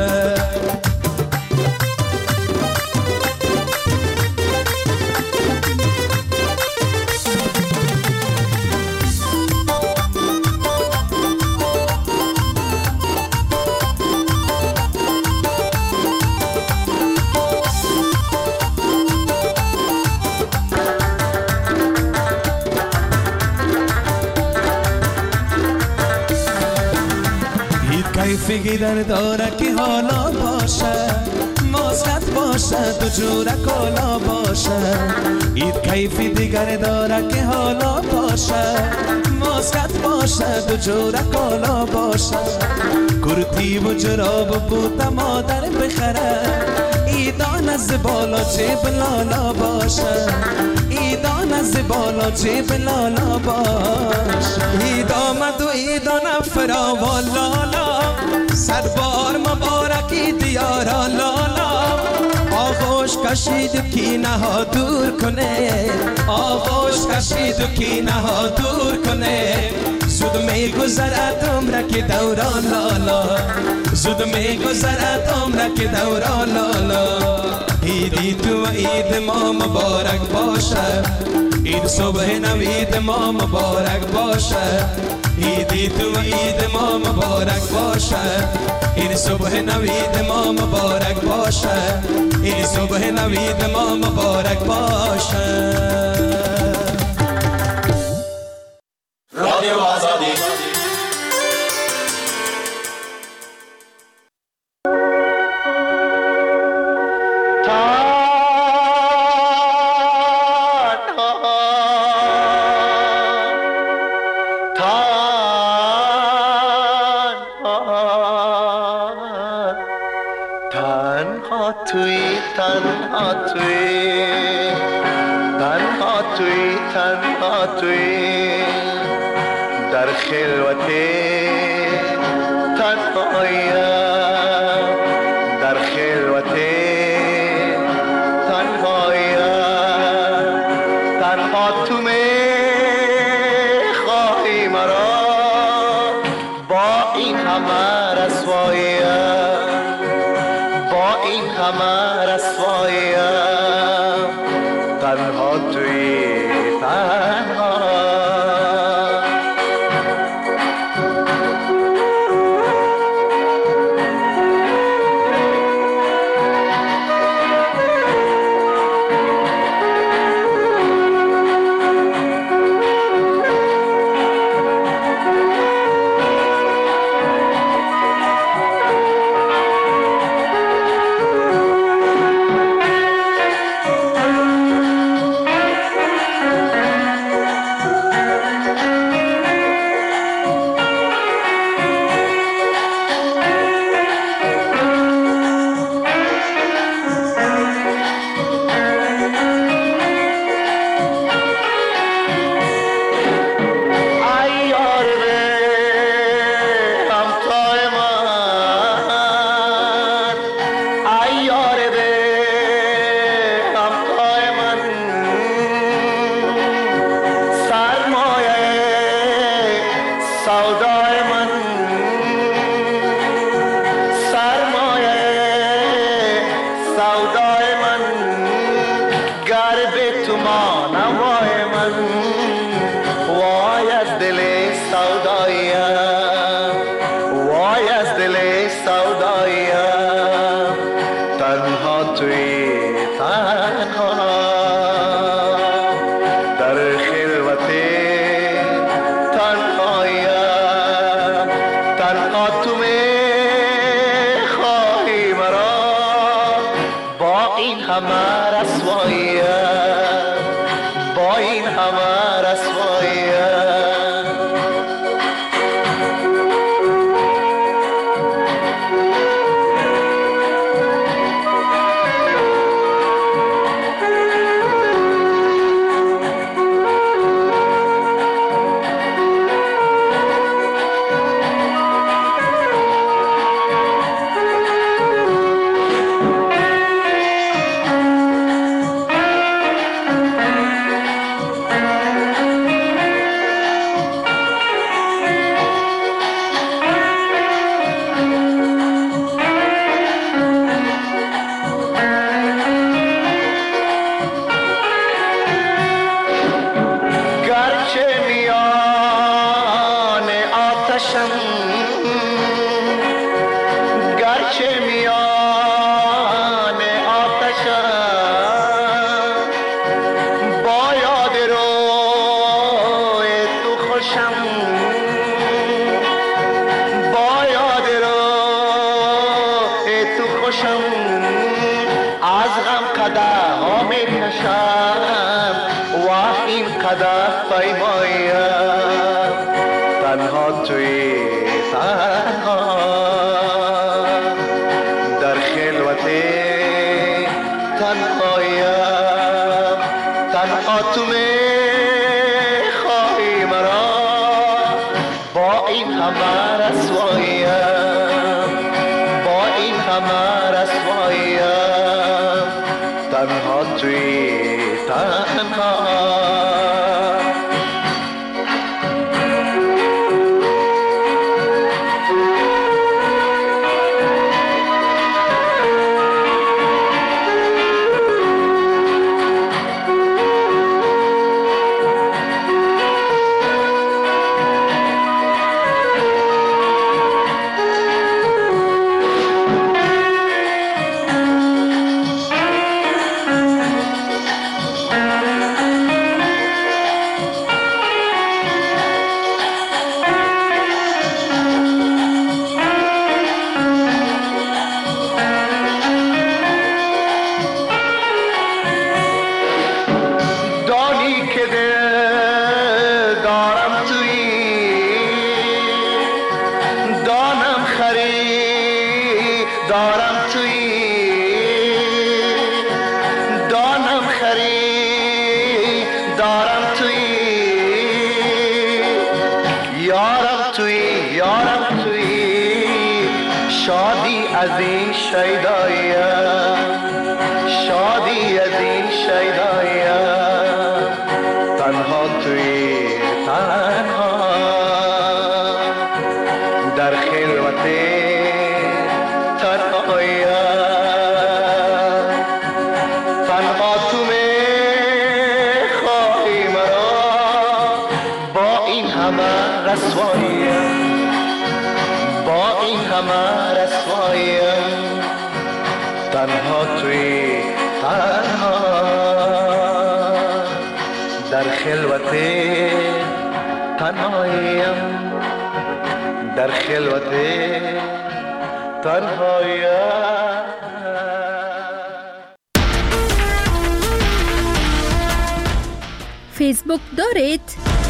Speaker 10: فکر در داره که حالا باشه، ما صد بار باشد دو جور کالا باشد اید کیفی دیگر داره که حالا باشد ماسکت باشد دو جور کالا باشد کرتی و جراب و بوت مادر بخرد ایدان از بالا جیب لالا باشد ایدان از بالا جیب لالا باشد اید آمد و ایدان فراوان لالا سربار مبارکی دیارا لالا آغوش کشید کینه ها دور کنه آغوش کشید و کینه ها دور کنه زود می گذرد عمره که دوران لالا زود می گذرد عمره که دوران لالا ایدی تو و عید ما مبارک باشه عید صبح نوید ما مبارک باشه ایدی تو و عید ما مبارک باشه عید صبح نوید ما مبارک باشه عید صبح نوید ما مبارک باشه
Speaker 11: رادیو آزادی
Speaker 12: در خلوت تنهایم در خلوت تنهایم تنها تو میخواهی مرا با این همه رسواییم با این همه رسواییم تنها توی تنها از غم قدح ها می کشم و این قدح پیمایم تنها توی تنها در خلوت تنهایم تنها تو می خواهی مرا با این همه رسواییم با این همه رسواییم تنها توی تنها در خلوت تنهایم.
Speaker 6: فیسبوک دارید؟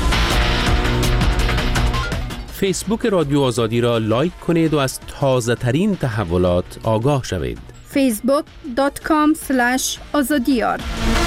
Speaker 13: فیسبوک رادیو آزادی را لایک کنید و از تازه ترین تحولات آگاه شوید.
Speaker 6: فیسبوک دات کام اسلش آزادیار.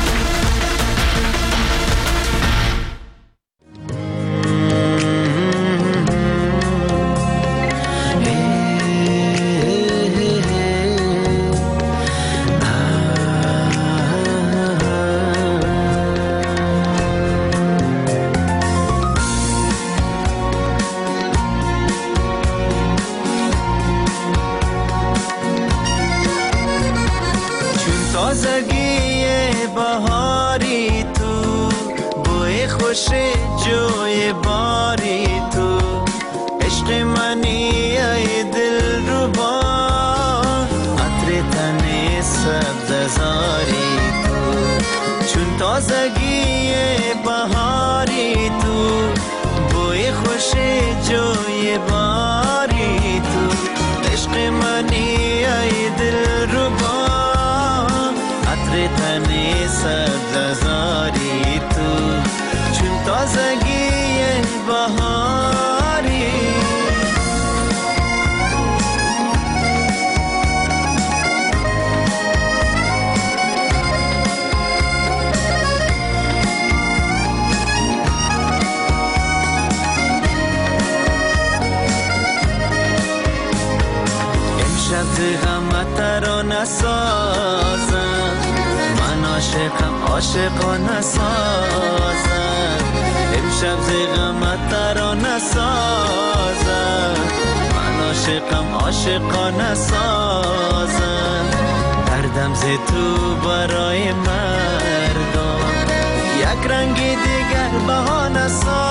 Speaker 14: عاشقانه سازم امشب زیغمت ترانه سازم من عاشقم عاشقانه سازم دردم ز تو برای مردم یک رنگی دیگر بهانه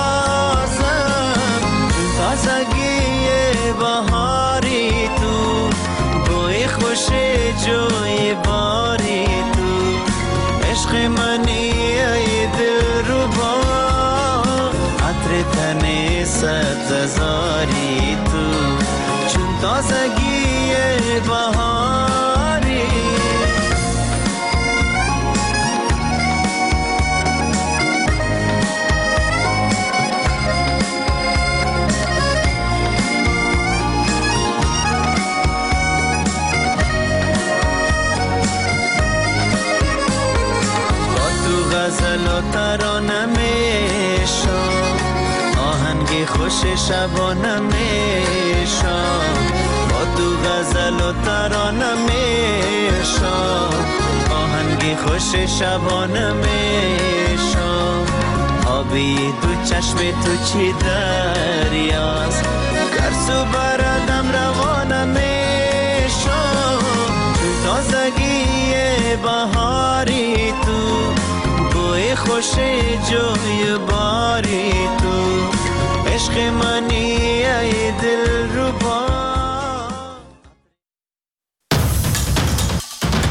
Speaker 14: سازم چون تازگی بهاری تو بوی خوش جوی باری تو عشق منی ای دلربا عطر تن سبززاری تو چون تازگی بهاری و ترانه میشم، آهنگ خوش شبانه میشم، با تو غزل و ترانه میشم، آهنگ خوش شبانه میشم. آبی تو چشم تو چی دریاست، گرسو بردم روانه میشم، تو تازگی بهاری تو، بوی خوش جوی باری تو، عشق منی ای دل رو با